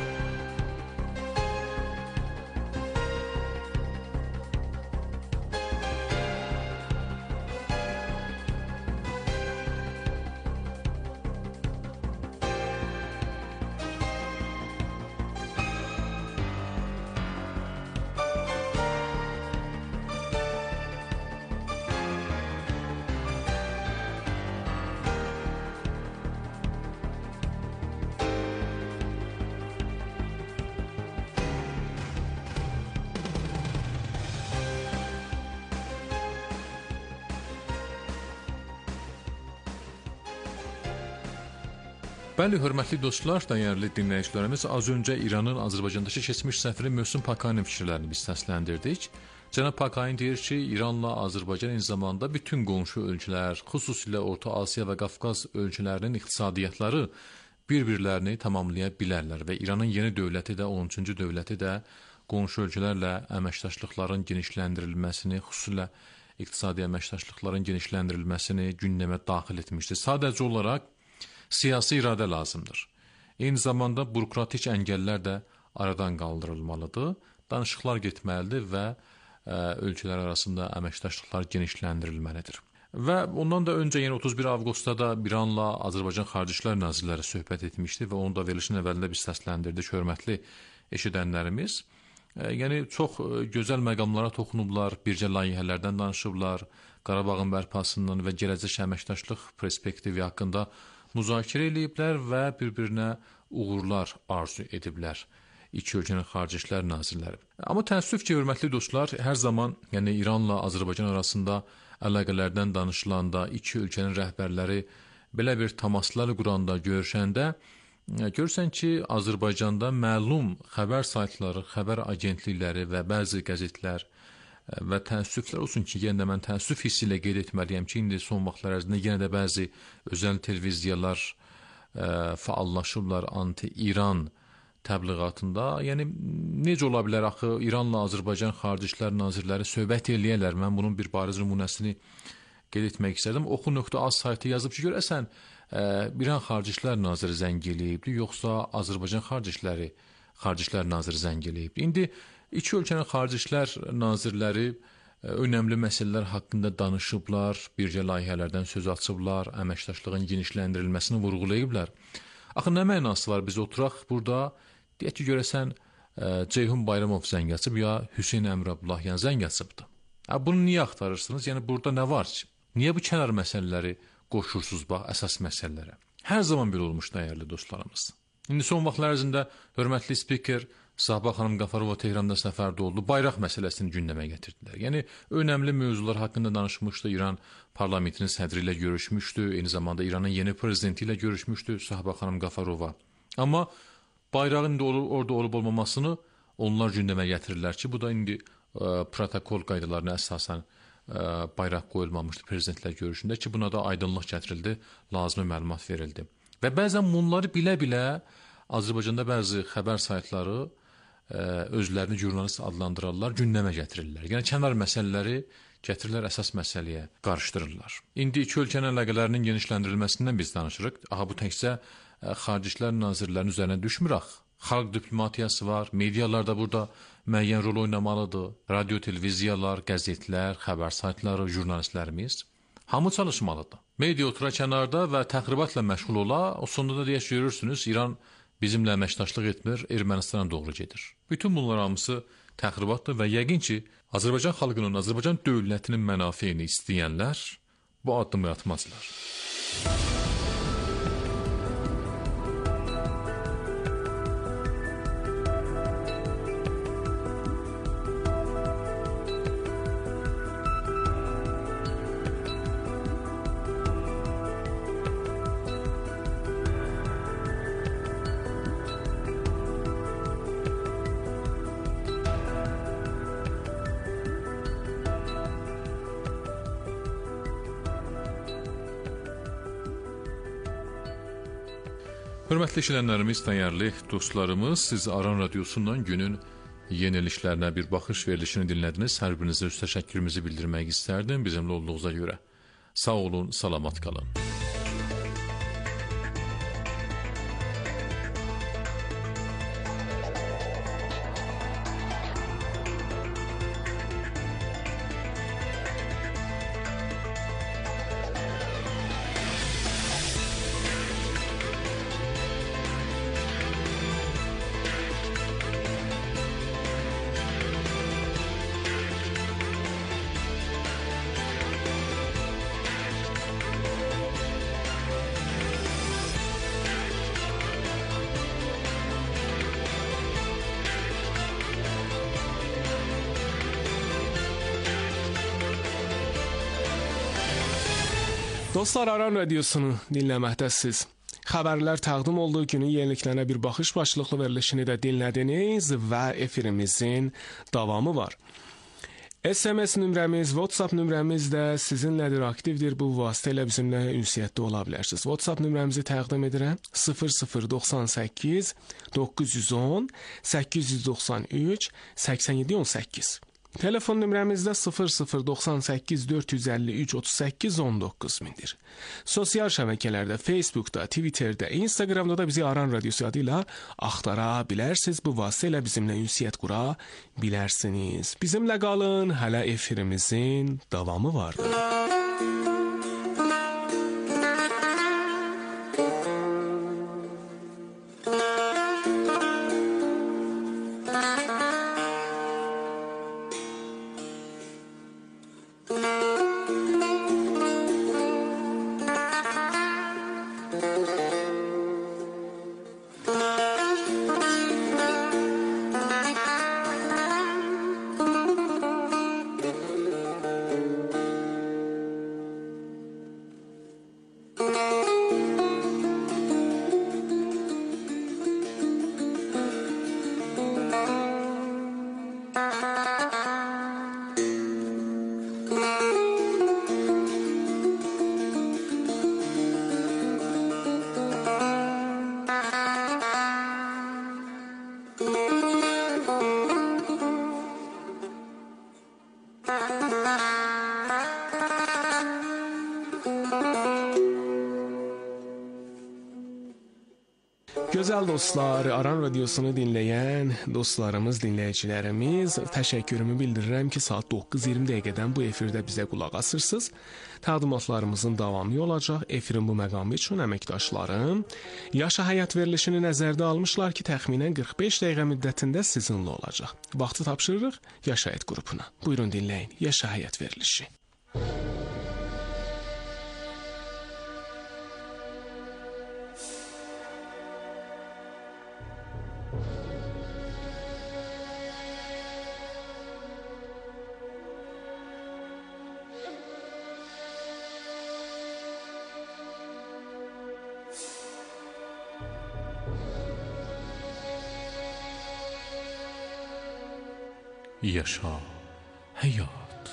Bəli, hörmətli dostlar, dəyərli dinləyicilərimiz, az öncə İranın Azərbaycandakı keçmiş səfiri Möhsün Pakayinin fikirlərini biz səsləndirdik. Cənab Pakayin deyir ki, İranla Azərbaycan eyni zamanda bütün qonşu ölkələr, xüsusilə Orta Asiya və Qafqaz ölkələrinin iqtisadiyyatları bir-birlərini tamamlaya bilərlər və İranın yeni dövləti də, 13-cü dövləti də qonşu ölkələrlə əməkdaşlıqların genişləndirilməsini, xüsusilə iqtisadi əməkdaşlıqların genişləndirilməsini gündəmə daxil etmişdir. Sadəcə olaraq siyasi iradə lazımdır. Eyni zamanda bürokratik əngəllər də aradan qaldırılmalıdır, danışıqlar getməlidir və ölkələr arasında əməkdaşlıqlar genişləndirilməlidir. Və ondan da öncə, yəni 31 avqustda da İranla Azərbaycan Xarici İşlər Nazirləri söhbət etmişdi və onu da verilişin əvvəlində biz səsləndirdik, hörmətli eşidənlərimiz. Yəni çox gözəl məqamlara toxunublar, bircə layihələrdən danışıblar, Qarabağın bərpasından və gələcək əməkdaşlıq perspektivi haqqında müzakirə ediblər və bir-birinə uğurlar arzu ediblər. iki ölkənin xarici işlər nazirləri. Amma təəssüf ki, hörmətli dostlar, hər zaman yəni İranla Azərbaycan arasında əlaqələrdən danışılanda, iki ölkənin rəhbərləri belə bir təmaslar quranda, görüşəndə görürsən ki, Azərbaycanda məlum xəbər saytları, xəbər agentlikləri və bəzi qəzetlər və təəssüflər olsun ki, yenə də mən təəssüf hissi ilə qeyd etməliyəm ki, indi son vaxtlar ərzində yenə də bəzi özəl televiziyalar fəallaşırlar anti-İran təbliğatında. Yəni, necə ola bilər axı, İranla Azərbaycan Xarici İşlər Nazirləri söhbət eləyərlər. Mən bunun bir bariz nümunəsini qeyd etmək istərdim. Oxu.az saytı yazıb ki, görəsən, İran Xarici İşlər Naziri zəng eləyibdi, yoxsa Azərbaycan Xarici İşlər Naziri zəng eləyibdi. İndi İki ölkənin xarici işlər nazirləri önəmli məsələlər haqqında danışıblar, birgə layihələrdən söz açıblar, əməkdaşlığın genişləndirilməsini vurğulayıblar. Axı, nə mənası var biz oturaq burada, deyək ki, görəsən Ceyhun Bayramov zəng açıb, ya Hüseyn Əmr Abdullahyan zəng açıbdır. Bunu niyə axtarırsınız? Yəni, burada nə var ki? Niyə bu kənar məsələləri qoşursunuz bax, əsas məsələlərə? Hər zaman belə olmuş, dəyərli dostlarımız. İndi son vaxtlar ərzində hörmətli spiker Sahba xanım Qafarova Tehranda səfərdə oldu, bayraq məsələsini gündəmə gətirdilər. Yəni, önəmli mövzular haqqında danışmışdı, İran parlamentinin sədri ilə görüşmüşdü, eyni zamanda İranın yeni prezidenti ilə görüşmüşdü Sahba xanım Qafarova. Amma bayrağın orada olub-olmamasını onlar gündəmə gətirirlər ki, bu da indi protokol qaydalarına əsasən bayraq qoyulmamışdı prezidentlər görüşündə ki, buna da aydınlıq gətirildi, lazımi məlumat verildi. Və bəzən bunları bilə-bilə Azərbaycanda bəzi xəbər saytları özlərini jurnalist adlandırarlar, gündəmə gətirirlər. Yəni, kənar məsələləri gətirirlər, əsas məsələyə qarışdırırlar. İndi iki ölkənin əlaqələrinin genişləndirilməsindən biz danışırıq. Aha, bu təkcə Xarici İşlər Nazirlərinin üzərinə düşmür axı. Xalq diplomatiyası var, medialar da burada müəyyən rol oynamalıdır. Radio, televiziyalar, qəzetlər, xəbər saytları, jurnalistlərimiz hamı çalışmalıdır. Media otura kənarda və təxribatla məşğul ola, o sonunda da deyək görürsünüz, İran bizimlə əməkdaşlıq etmir, Ermənistana doğru gedir. Bütün bunlar hamısı təxribatdır və yəqin ki, Azərbaycan xalqının, Azərbaycan dövlətinin mənafeyini istəyənlər bu addımı atmazlar. Hörmətli işlənlərimiz, dəyərli dostlarımız, siz Aran Radiosundan günün yeniliklərinə bir baxış verilişini dinlədiniz. Hər birinizə öz təşəkkürümüzü bildirmək istərdim bizimlə olduğunuza görə. Sağ olun, salamat qalın. Dostlar, Aran Radiosunu dinləməkdəsiniz. Xəbərlər təqdim olduğu günün yeniliklərinə bir baxış başlıqlı verilişini də dinlədiniz və efirimizin davamı var. SMS nömrəmiz, WhatsApp nömrəmiz də sizinlədir, aktivdir. Bu vasitə ilə bizimlə ünsiyyətdə ola bilərsiniz. WhatsApp nömrəmizi təqdim edirəm. 0098 910 893 8718. Telefon nömrəmizdə 0098 453 38 19.000-dir. Sosial şəbəkələrdə, Facebookda, Twitterdə, Instagramda da bizi Aran Radiosu adı ilə axtara bilərsiniz. Bu vasitə ilə bizimlə ünsiyyət qura bilərsiniz. Bizimlə qalın, hələ efirimizin davamı vardır. Gözəl dostlar, Aran Radiosunu dinləyən dostlarımız, dinləyicilərimiz, təşəkkürümü bildirirəm ki, saat 9:20 dəqiqədən bu efirdə bizə qulaq asırsınız. Təqdimatlarımızın davamı olacaq. Efirin bu məqamı üçün əməkdaşlarım Yaşa Həyat verilişini nəzərdə almışlar ki, təxminən 45 dəqiqə müddətində sizinlə olacaq. Vaxtı tapşırırıq Yaşa Həyat qrupuna. Buyurun dinləyin. Yaşa Həyat verilişi. Yaşa Həyat.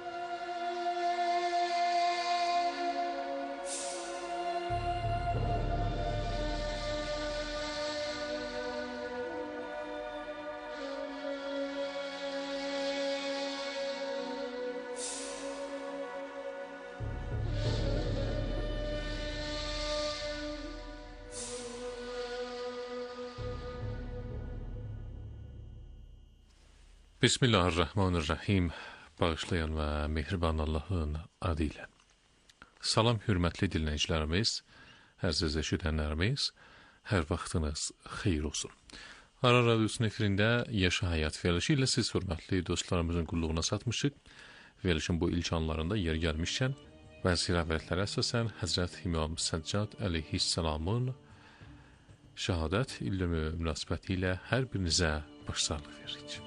Bismillahirrahmanirrahim. Bağışlayan və mehriban Allahın adı ilə. Salam hörmətli dinləyicilərimiz, əziz eşidənlərimiz, hər vaxtınız xeyir olsun. Aran Radiosunun efirində Yaşa Həyat verilişi ilə siz hörmətli dostlarımızın qulluğuna satmışıq. Verilişin bu ilk anlarında yer gəlmişkən, bəzi rəvayətlərə əsasən Həzrət İmam Səccad əleyhissalamın şəhadət ilmi münasibəti ilə hər birinizə başsağlığı veririk.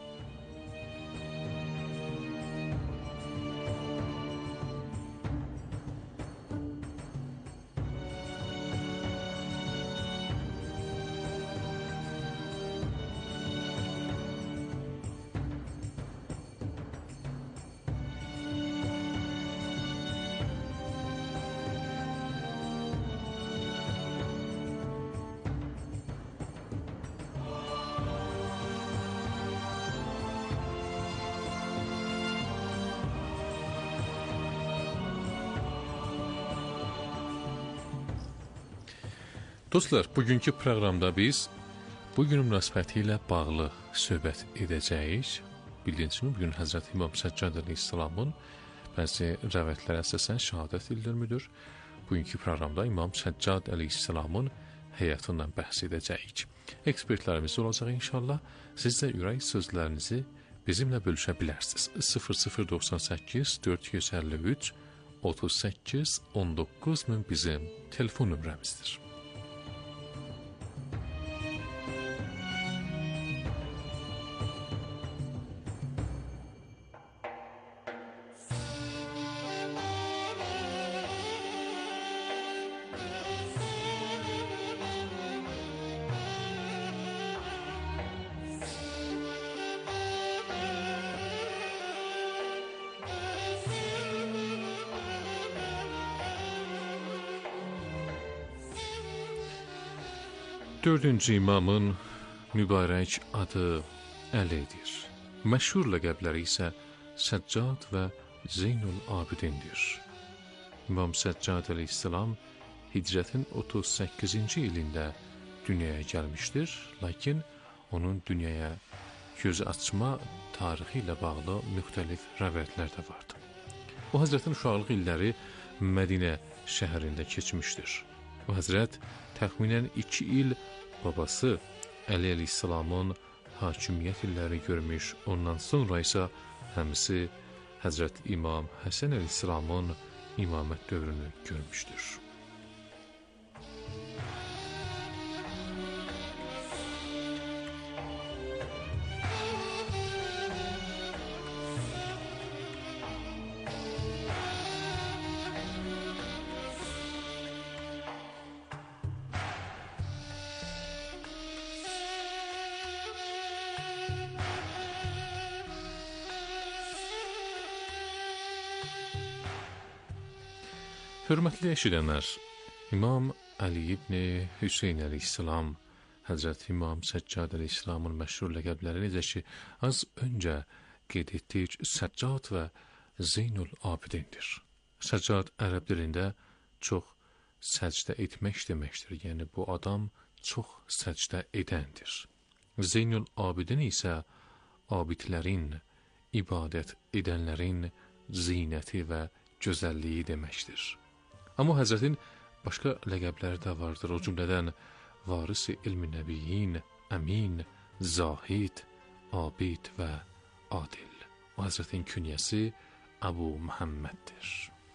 Dostlar, bugünkü proqramda biz bugün münasibəti ilə bağlı söhbət edəcəyik. Bildiyiniz kimi, bugün Həzrət İmam Səccad əleyhissalamın bəzi rəvayətlərə əsasən şəhadət ildönümüdür. Bugünkü proqramda İmam Səccad əleyhissalamın həyatından bəhs edəcəyik. Ekspertlərimiz olacaq inşallah. Siz də ürək sözlərinizi bizimlə bölüşə bilərsiniz. 0098 453 38 19 bizim telefon nömrəmizdir. Dördüncü imamın mübarək adı Əlidir. Məşhur ləqəbləri isə Səccad və Zeynul Abidindir. İmam Səccad əleyhissalam hicrətin 38-ci ilində dünyaya gəlmişdir, lakin onun dünyaya göz açma tarixi ilə bağlı müxtəlif rəvayətlər də vardı. O həzrətin uşaqlıq illəri Mədinə şəhərində keçmişdir. O həzrət təxminən 2 il babası Əli əleyhissalamın hakimiyyət illəri görmüş, ondan sonra isə həmisi Həzrət İmam Həsən əleyhissalamın imamət dövrünü görmüşdür. Hörmətli eşidənlər, İmam Əli ibn Hüseyn əleyhissalam, Həzrət İmam Səccad əleyhissalamın məşhur ləqəbləri necə ki, az öncə qeyd etdik, Səccad və Zeynul Abidindir. Səccad ərəb dilində çox səcdə etmək deməkdir. Yəni, bu adam çox səcdə edəndir. Zeynül Abidin isə abidlərin, ibadət edənlərin zinəti və gözəlliyi deməkdir. Amma Həzrətin başqa ləqəbləri də vardır. O cümlədən varisi ilmi nəbiyyin, əmin, zahid, abid və adil. O Həzrətin künyəsi Əbu Muhamməddir.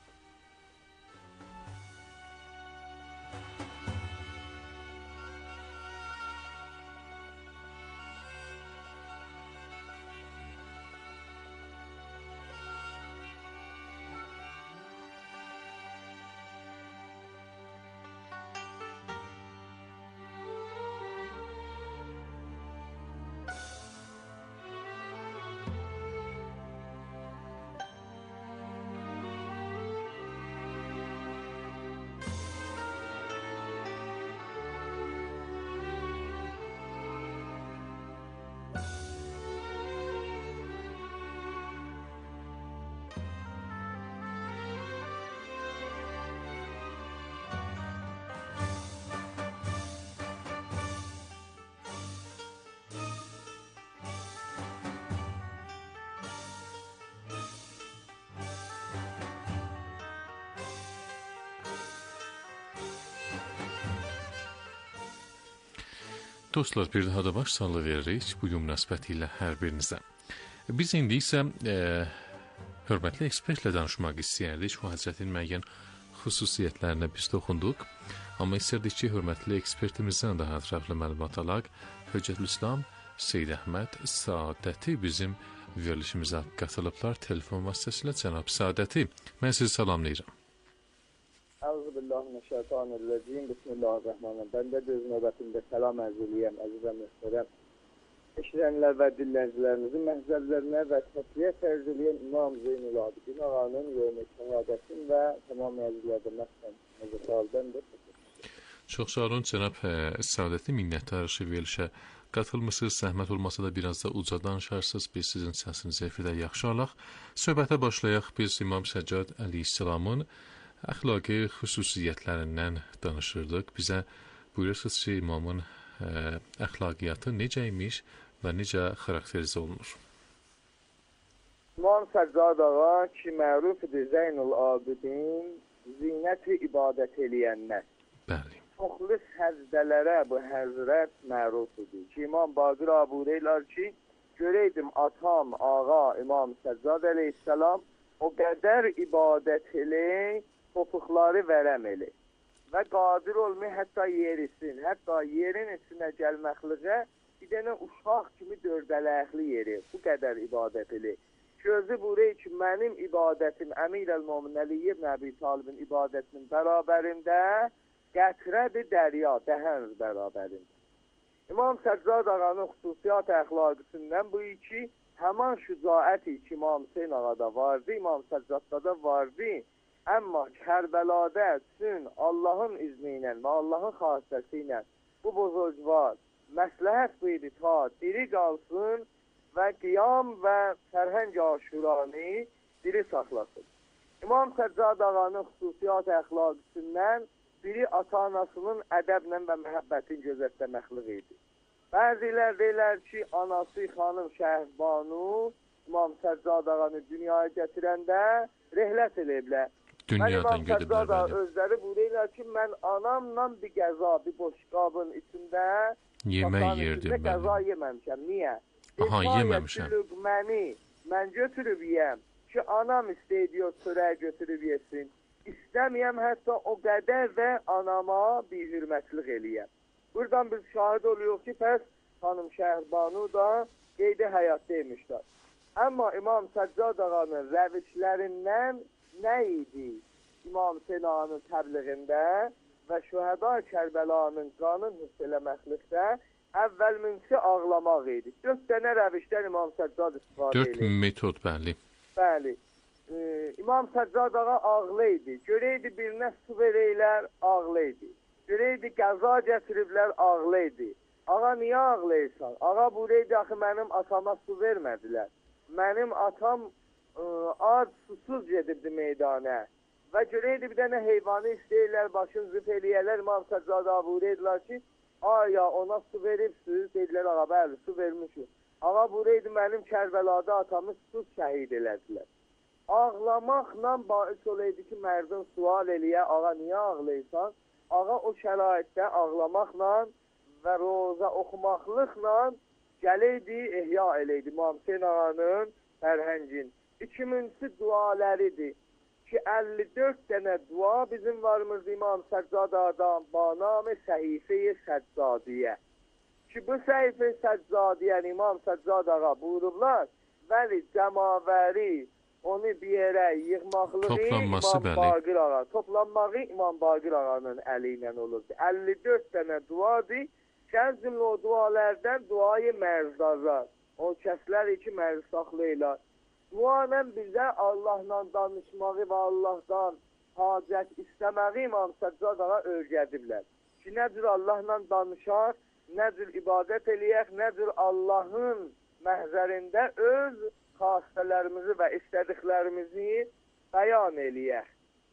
Dostlar, bir daha da baş sağlığı veririk bugün münasibəti ilə hər birinizə. Biz indi isə hörmətli ekspertlə danışmaq istəyərdik. O Həzrətin müəyyən xüsusiyyətlərinə biz toxunduq. Amma istərdik ki, hörmətli ekspertimizdən daha ətraflı məlumat alaq. Höccətülislam Seyyid Əhməd Saadəti bizim verilişimizə qatılıblar. Telefon vasitəsilə cənab Saadəti, mən sizi salamlayıram. Euzubillahimineşşeytanirracim. Bismillahirrahmanirrahim. Ben de göz nöbətində salam ərz eləyəm, əziz və möhtərəm eşidənlər və dinləyicilərimizin məhzərlərinə və təsliyə tərz eləyən İmam Zeynul Abidin ağanın yol-i şəhadətin və tamam əzizlərdə məsələn nəzərlərdən. Çox sağ olun cənab Saadəti, minnətdarıq verilişə qatılmısınız. Zəhmət olmasa da biraz da uca danışarsınız. Biz sizin səsinizi efirdə yaxşı alaq. Söhbətə başlayaq. Biz İmam Səccad əleyhissalamın əxlaqi xüsusiyyətlərindən danışırdıq. Bizə buyurursunuz ki, imamın əxlaqiyyatı necə imiş və necə xarakterizə olunur? İmam Səccad ağa ki, mərufdir Zeynul Abidin, zinəti ibadət eləyənlər. Bəli. Çoxlu həzdələrə bu həzrət mərufdir ki, İmam Baqir abudeylər ki, görəydim atam, ağa, İmam Səccad əleyhissalam o qədər ibadət eləyir, topuqları vərəm eli və qadir olmayı hətta yerisin, hətta yerin içinə gəlməkliğə bir dənə uşaq kimi dördələkli yeri, bu qədər ibadət eli. Gözü buraya ki, mənim ibadətim Əmir əl-Momin Əli ibn Əbi Talibin ibadətinin bərabərində qətrədir dərya, dəhəniz bərabərində. İmam Səccad ağanın xüsusiyyat əxlaqisindən bu iki həman şücaəti ki, İmam Hüseyin ağada vardı, İmam Səccadda da vardı. Amma Kərbəlada üçün Allahın izni ilə və Allahın xassəsi ilə bu buzurgvar məsləhət buydu ta diri qalsın və qiyam və sərhəng aşuranı diri saxlasın. İmam Səccad ağanın xüsusiyyat əxlaqisindən biri ata-anasının ədəblə və məhəbbətin gözətləməkliği idi. Bəzilər deyirlər ki, anası xanım Şəhrbanu İmam Səccad ağanı dünyaya gətirəndə rehlət eləyiblər. Dünyadan gediblər, bəli. Özləri buyururlar ki, mən anamla bir qəza, bir boşqabın içində yemək yerdim, qəza yeməmişəm. Niyə? Aha, yeməmişəm. Mən götürüb yiyəm ki, anam istəyir, çörək götürüb yesin. İstəməyəm, hətta o qədər də anama bir hürmətlik eləyəm. Buradan biz şahid oluyoruz ki, pəs xanım Şəhrbanu da qeydi həyatdaymışlar. Amma İmam Səccad ağanın rəvişlərindən nə idi? İmam Hüseyin ağanın təbliğində və şühəda Kərbəlanın qanın hiss eləməklikdə əvvəl münsi ağlamaq idi. 4 dənə rəvişdən İmam Səccad istifadə edir. 4 metod, bəli. Bəli. İmam Səccad ağa ağlı idi. Görəydi birinə su verəylər, ağlı idi. Görəydi qəza gətiriblər, ağlı idi. Ağa niyə ağlayırsan? Ağa buraydı, axı mənim atama su vermədilər. Mənim atam ad susuz gedibdi meydana və görəydi bir dənə heyvanı istəyirlər, başını züf eləyərlər, İmam Səccad ağa buyururlar ki, aya ona su veribsiz, dedilər, ağa, bəli, su vermişik. Ağa, buraydı mənim Kərbəlada atamız su şəhid elədilər. Ağlamaqla bais olaydı ki, mərdin sual eləyə, ağa, niyə ağlayırsan? Ağa o şəraitdə ağlamaqla və roza oxumaqlıqla gələydi, ehya eləydi İmam Hüseyin ağanın Fərhəngin. 2000-ci dualəridir ki, 54 dənə dua bizim varımız İmam Səccad Adam banam-ı Səhifə-i Səccadiyə. Ki, bu Səhifə-i Səccadiyyəni İmam Səccad ağa buyurublar, vəli cəmavəri onu bir yerə yığmaqlığı İmam Baqir ağa, toplanmağı İmam Baqir ağanın əli ilə olurdu. 54 dənə duadır. Kəzimli o dualərdən duayı mərzdazlar. O kəslər ki, mərz saxlayırlar. Duanə bizə Allahla danışmağı və Allahdan hacət istəməyi İmam Səccad ağa öyrədiblər. Ki, nə cür Allahla danışar, nə cür ibadət eləyək, nə cür Allahın məhzərində öz xastələrimizi və istədiklərimizi bəyan eləyək.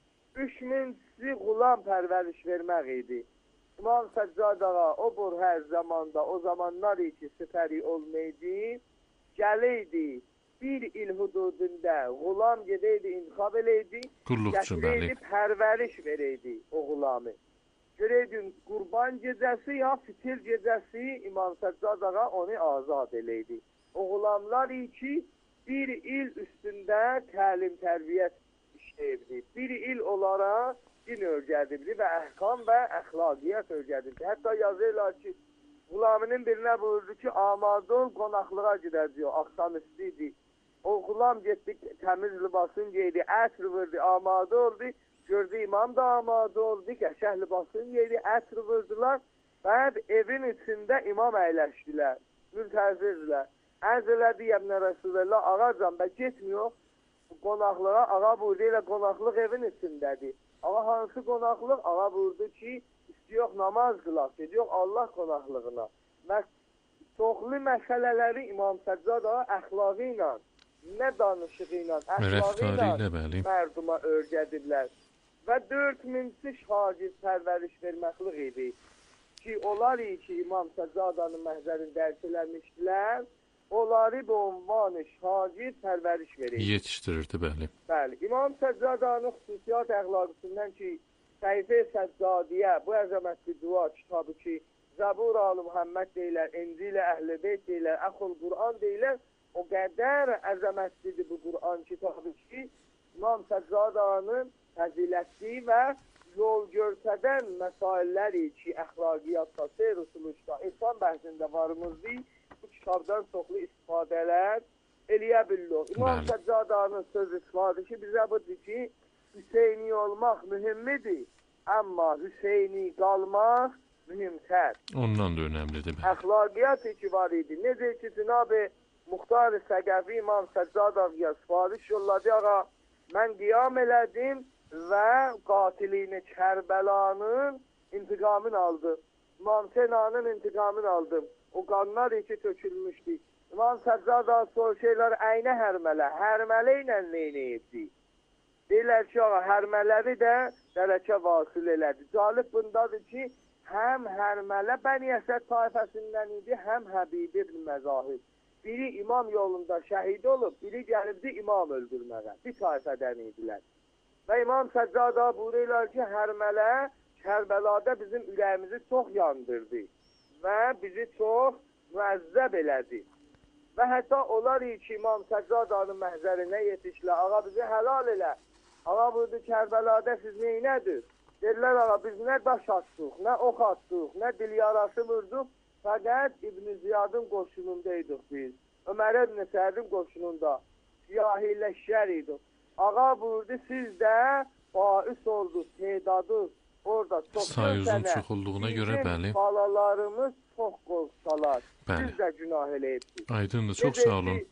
3000-ci qulam pərvəriş vermək idi. İmam Səccad ağa o bur hər zamanda, o zamanlar ki süpəri olmaydı, gələydi, bir il hududunda qulam gedəydi, intiqab eləydi, gətirəydi, pərvəriş verəydi o qulamı. Görəydin, qurban gecəsi ya fitil gecəsi İmam Səccad ağa onu azad eləydi. O qulamlar ki, bir il üstündə təlim, tərbiyyət işləyibdi. Bir il olaraq din öyrədibdi və əhkam və əxlaqiyyət öyrədibdi. Hətta yazırlar ki, qulamının birinə buyurdu ki, amadə ol, qonaqlığa gedəcək, axşamüstü idi. O qulam getdi, təmiz libasını geydi, əsr vurdu, amadə oldu. Gördü, imam da amadə oldu, qəşəh libasını geydi, əsr vurdular. Və evin içində imam əyləşdilər, mültəzirdirlər. Ərz elədi, yəbnə Rəsulullah, ağacan, bə getmiyor qonaqlığa, ağa buyurdu ilə qonaqlıq evin içindədir. Ağa hansı qonaqlıq? Ağa buyurdu ki, istiyox namaz qılaq, gediyox Allah qonaqlığına. Və çoxlu məsələləri İmam Səccad ağa əxlaqı ilə, nə danışığı ilə, əxlaqı ilə mərduma öyrədiblər. Və 4000-ci şagird pərvəriş verməkliq idi ki, onlar ki, İmam Səccad ağanın məhzərində dərk eləmişdilər, onları bu ünvanı şagird pərvəriş verir. Yetişdirirdi, bəli. Bəli. İmam Səccad ağanın xüsusiyyət əxlaqısından ki, Səhifə-i Səccadiyə, bu əzəmətli dua kitabı ki, Zəbur Alı Muhammed deyilər, İncil-i Əhl-i Beyt deyilər, Əxul Quran deyilər, o qədər əzəmətlidir bu Quran kitabı ki, İmam Səccad ağanın fəzilətli və yol göstərən məsailləri ki, əxlaqiyyatda, seyr usuluşda, insan bəhsində varımızdır, bu kitabdan çoxlu istifadələr eləyə bilirlər. İmam Səccad ağanın söz istifadə ki, bizə budur ki, Hüseyni olmaq mühümmidir, amma Hüseyni qalmaq mühümtər. Ondan da önəmlidir. Əxlaqiyyat ki var idi. Necə ki, Cənab-ı Muxtar Səqəfi İmam Səccad ağaya sifariş yolladı, ağa, mən qiyam elədim və qatilini Kərbəlanın intiqamını aldım. İmam Hüseyin ağanın intiqamını aldım. O qanlar ki tökülmüşdü. İmam Səccad ağa soruşurlar, əynə hərmələ? Hərmələ ilə neynəyibdi? Deyirlər ki, ağa, hərmələri də dərəcə vasil elədi. Calib bundadır ki, həm hərmələ Bəni Əsəd tayfəsindən idi, həm Həbib ibn Məzahib. Biri imam yolunda şəhid olub, biri gəlibdi imam öldürməyə. Bir tayfədən idilər. Və İmam Səccad ağa buyururlar ki, hərmələ Kərbəlada bizim ürəyimizi çox yandırdı və bizi çox müəzzəb elədi. Və hətta onlar ki, İmam Səccad ağanın məhzərinə yetişdilər, ağa bizi həlal elə. Ağa buyurdu, Kərbəlada siz neynədir? Dedilər, ağa biz nə daş atdıq, nə ox atdıq, nə dil yarası vurduq, fəqət İbn Ziyadın qoşunundaydıq biz. Ömər ibn Sədin qoşununda siyahiləşər idik. Ağa buyurdu, siz də bais oldunuz, tedadı orada sayızın çoxulluğuna görə, bəli. Balalarımız çox qorxsalar, siz də günah eləyibsiniz. Aydındır, çox sağ olun.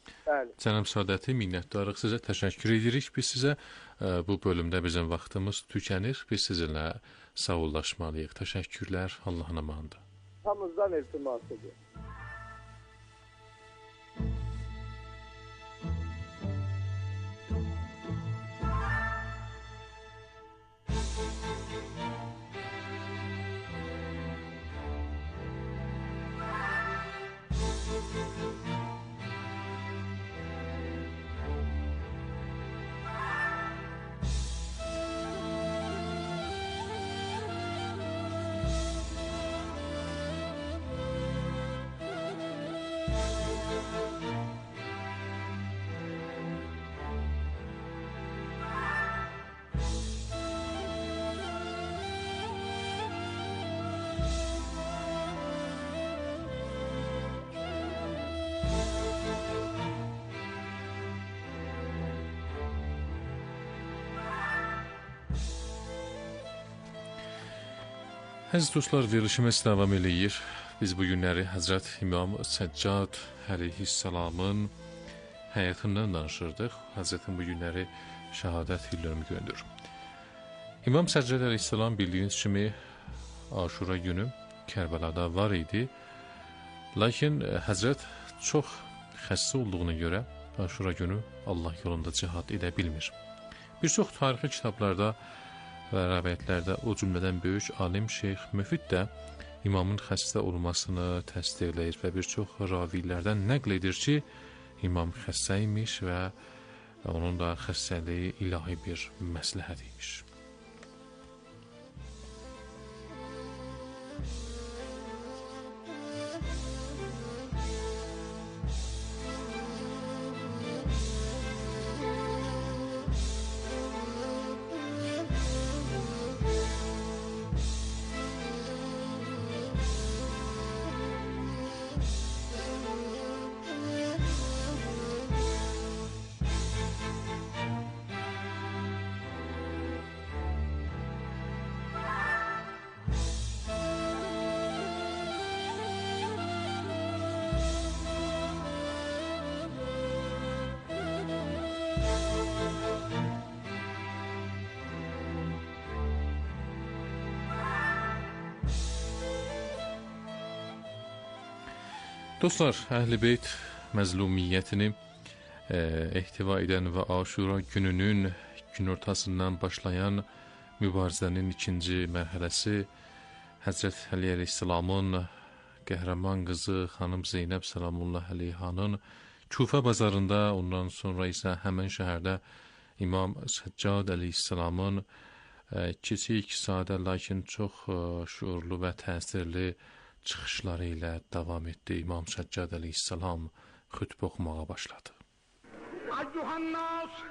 Cənab Sadəti, minnətdarıq sizə, təşəkkür edirik. Biz sizə bu bölümdə bizim vaxtımız tükənir. Biz sizinlə sağollaşmalıyıq. Təşəkkürlər, Allahın amanında. Hamımızdan iltimas edir. Əziz dostlar, verilişimiz davam eləyir. Biz bu günləri Həzrət İmam Səccad əleyhissalamın həyatından danışırdıq. Həzrətin bu günləri şəhadət illərini gündür. İmam Səccad əleyhissalam bildiyiniz kimi Aşura günü Kərbəlada var idi. Lakin Həzrət çox xəstə olduğuna görə Aşura günü Allah yolunda cihad edə bilmir. Bir çox tarixi kitablarda və rəvayətlərdə o cümlədən böyük alim Şeyx Müfid də imamın xəstə olmasını təsdiqləyir və bir çox ravilərdən nəql edir ki, imam xəstə imiş və onun da xəstəliyi ilahi bir məsləhət imiş. Dostlar, Əhl-i Beyt məzlumiyyətini ehtiva edən və Aşura gününün günortasından başlayan mübarizənin ikinci mərhələsi Həzrət Əli əleyhissalamın qəhrəman qızı xanım Zeynəb salamullah əleyhanın Küfə bazarında, ondan sonra isə həmən şəhərdə İmam Səccad əleyhissalamın kiçik, sadə, lakin çox şuurlu və təsirli çıxışları ilə davam etdi. İmam Səccad əleyhissalam xütbə oxumağa başladı. Eyyuhannas,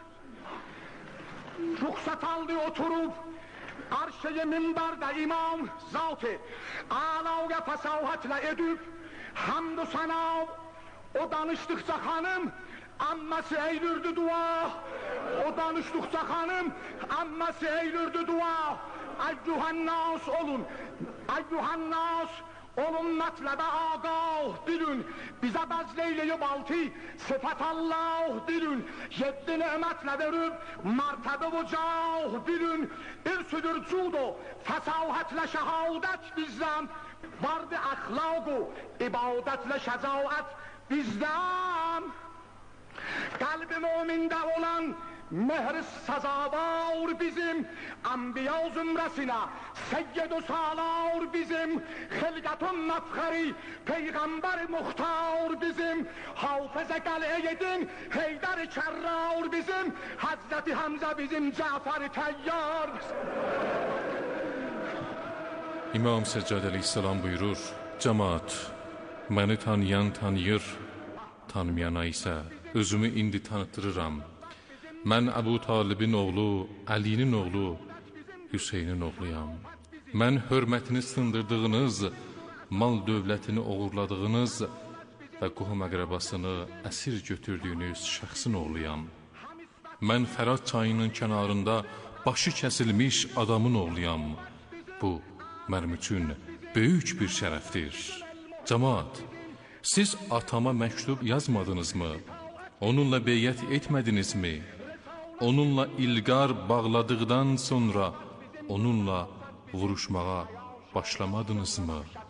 ruxsat aldı oturub, arşe-i minbərdə imam zat-ı âlâ və fəsahətlə edib, hamd-ı sənâ, o danışdıqca xanım, amması eylürdü dua, o danışdıqca xanım, amması eylürdü dua. Eyyuhannas olun, eyyuhannas, onun mətləbə ağah dilün, bizə bəzleyləyib altı, sıfət Allah dilün, 7 nemətlə verib, mərtəbə vucah dilün, irsüdür cudo, fəsahətlə şəhadət bizdən, vardı əxlaqu, ibadətlə şəcaət bizdən. Qəlb-i mümində olan mehr sazavar bizim, Anbiya zümrəsinə Seyyid-ü Salar bizim, Xilqətun nəfxəri Peyğəmbər Muxtar bizim, Hafız-ı Qəl'eydin Heydər-i Kərrar bizim, Həzrəti Həmzə bizim, Cəfər-i Təyyar. İmam Səccad əleyhissalam buyurur, cəmaat, məni tanıyan tanıyır, tanımayana isə özümü indi tanıtırıram. Mən Əbu Talibin oğlu, Əlinin oğlu, Hüseynin oğluyam. Mən hörmətini sındırdığınız, mal dövlətini oğurladığınız və qohum əqrəbasını əsir götürdüyünüz şəxsin oğluyam. Mən Fərat çayının kənarında başı kəsilmiş adamın oğluyam. Bu, mənim üçün böyük bir şərəfdir. Cəmaat, siz atama məktub yazmadınızmı? Onunla beyyət etmədinizmi? Onunla ilqar bağladıqdan sonra onunla vuruşmağa başlamadınızmı?